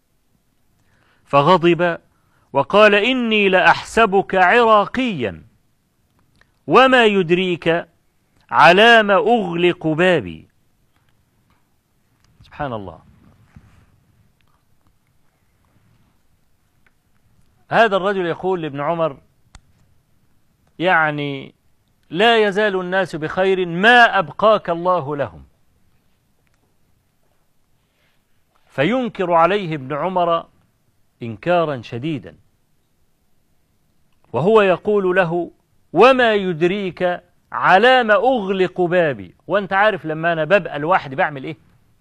فغضب وقال إني لأحسبك عراقيا وما يدريك على ما أغلق بابي. سبحان الله. هذا الرجل يقول لابن عمر يعني لا يزال الناس بخير ما أبقاك الله لهم، فينكر عليه ابن عمر إنكارا شديدا، وهو يقول له: وما يدريك على ما أغلق بابي؟ وأنت عارف لما أنا ببقى لوحدي بعمل إيه؟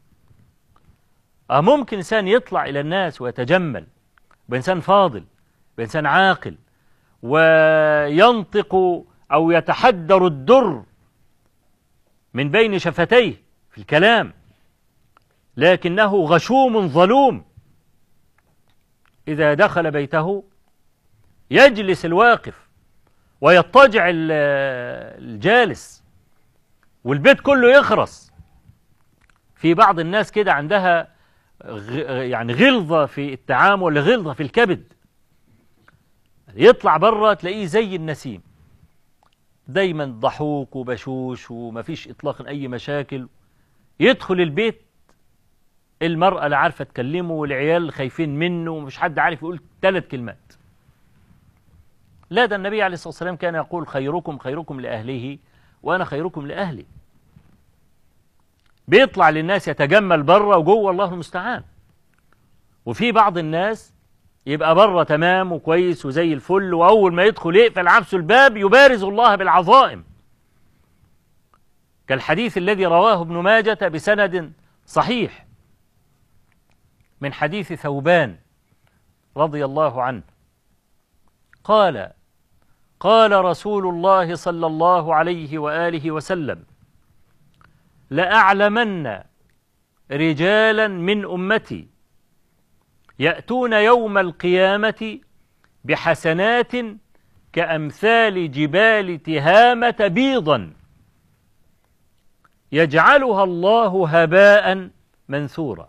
ممكن إنسان يطلع إلى الناس ويتجمل بإنسان فاضل، بإنسان عاقل، وينطق أو يتحدر الدر من بين شفتيه في الكلام، لكنه غشوم ظلوم. إذا دخل بيته يجلس الواقف ويضطجع الجالس، والبيت كله يخرس. في بعض الناس كده عندها يعني غلظة في التعامل، غلظة في الكبد، يطلع بره تلاقيه زي النسيم، دايما ضحوك وبشوش ومفيش إطلاقا أي مشاكل. يدخل البيت المرأة لا عارفة تكلمه، والعيال خايفين منه، ومش حد عارف يقول 3 كلمات. لا، ده النبي عليه الصلاة والسلام كان يقول: خيركم خيركم لأهله وأنا خيركم لأهلي. بيطلع للناس يتجمل بره وجوه، الله المستعان. وفي بعض الناس يبقى بره تمام وكويس وزي الفل، وأول ما يدخل يقفل عبسه الباب يبارز الله بالعظائم، كالحديث الذي رواه ابن ماجة بسند صحيح من حديث ثوبان رضي الله عنه قال: قال رسول الله صلى الله عليه وآله وسلم: لأعلمن رجالا من أمتي يأتون يوم القيامة بحسنات كأمثال جبال تهامة بيضا يجعلها الله هباء منثورا.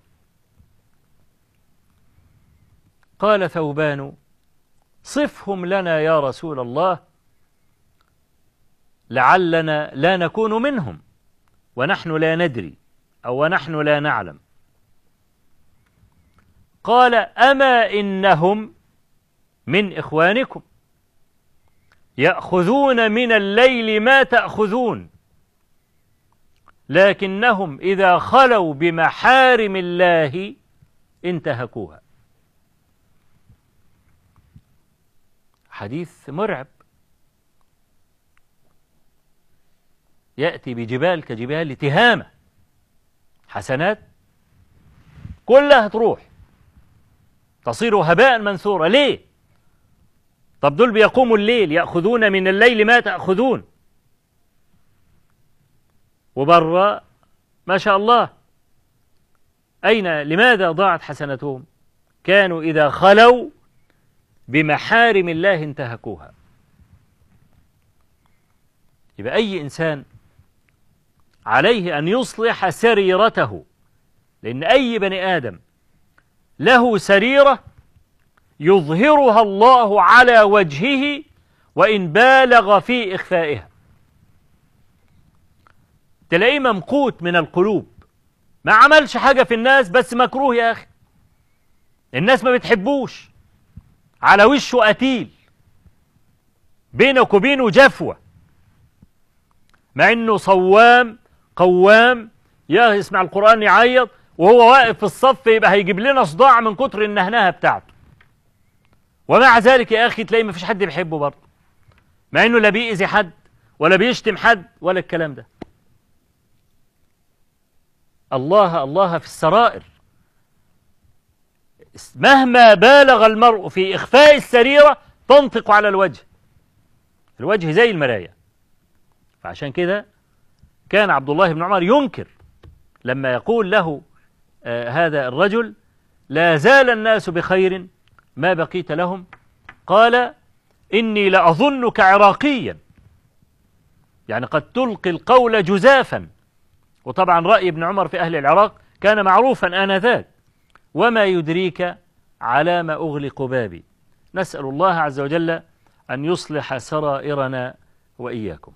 قال ثوبان: صفهم لنا يا رسول الله، لعلنا لا نكون منهم ونحن لا ندري أو ونحن لا نعلم. قال: أما إنهم من إخوانكم يأخذون من الليل ما تأخذون، لكنهم إذا خلوا بمحارم الله انتهكوها. حديث مرعب، يأتي بجبال كجبال تهامة، حسنات كلها تروح تصير هباء منثورا. ليه؟ طب دول بيقوموا الليل، يأخذون من الليل ما تأخذون، وبره ما شاء الله لماذا ضاعت حسنتهم؟ كانوا إذا خلوا بمحارم الله انتهكوها. يبقى أي إنسان عليه أن يصلح سريرته، لأن أي بني آدم له سريرة يظهرها الله على وجهه وإن بالغ في إخفائها. تلاقيه ممقوت من القلوب، ما عملش حاجة في الناس بس مكروه يا أخي، الناس ما بتحبوش، على وشه قتيل، بينك وبينه جفوة، مع انه صوام قوام، يسمع القرآن يعيط، وهو واقف في الصف يبقى هيجيب لنا صداع من كتر النهنهة بتاعته. ومع ذلك يا أخي تلاقيه ما فيش حد بيحبه برضه، مع انه لا بيأذي حد ولا بيشتم حد ولا الكلام ده. الله الله في السرائر. مهما بالغ المرء في إخفاء السريرة تنطق على الوجه، الوجه زي المراية. فعشان كده كان عبد الله بن عمر ينكر لما يقول له هذا الرجل: لا زال الناس بخير ما بقيت لهم. قال: إني لأظنك عراقيا، يعني قد تلقي القول جزافا. وطبعا رأي ابن عمر في أهل العراق كان معروفا آنذاك. وما يدريك على ما أغلق بابي. نسأل الله عز وجل أن يصلح سرائرنا وإياكم.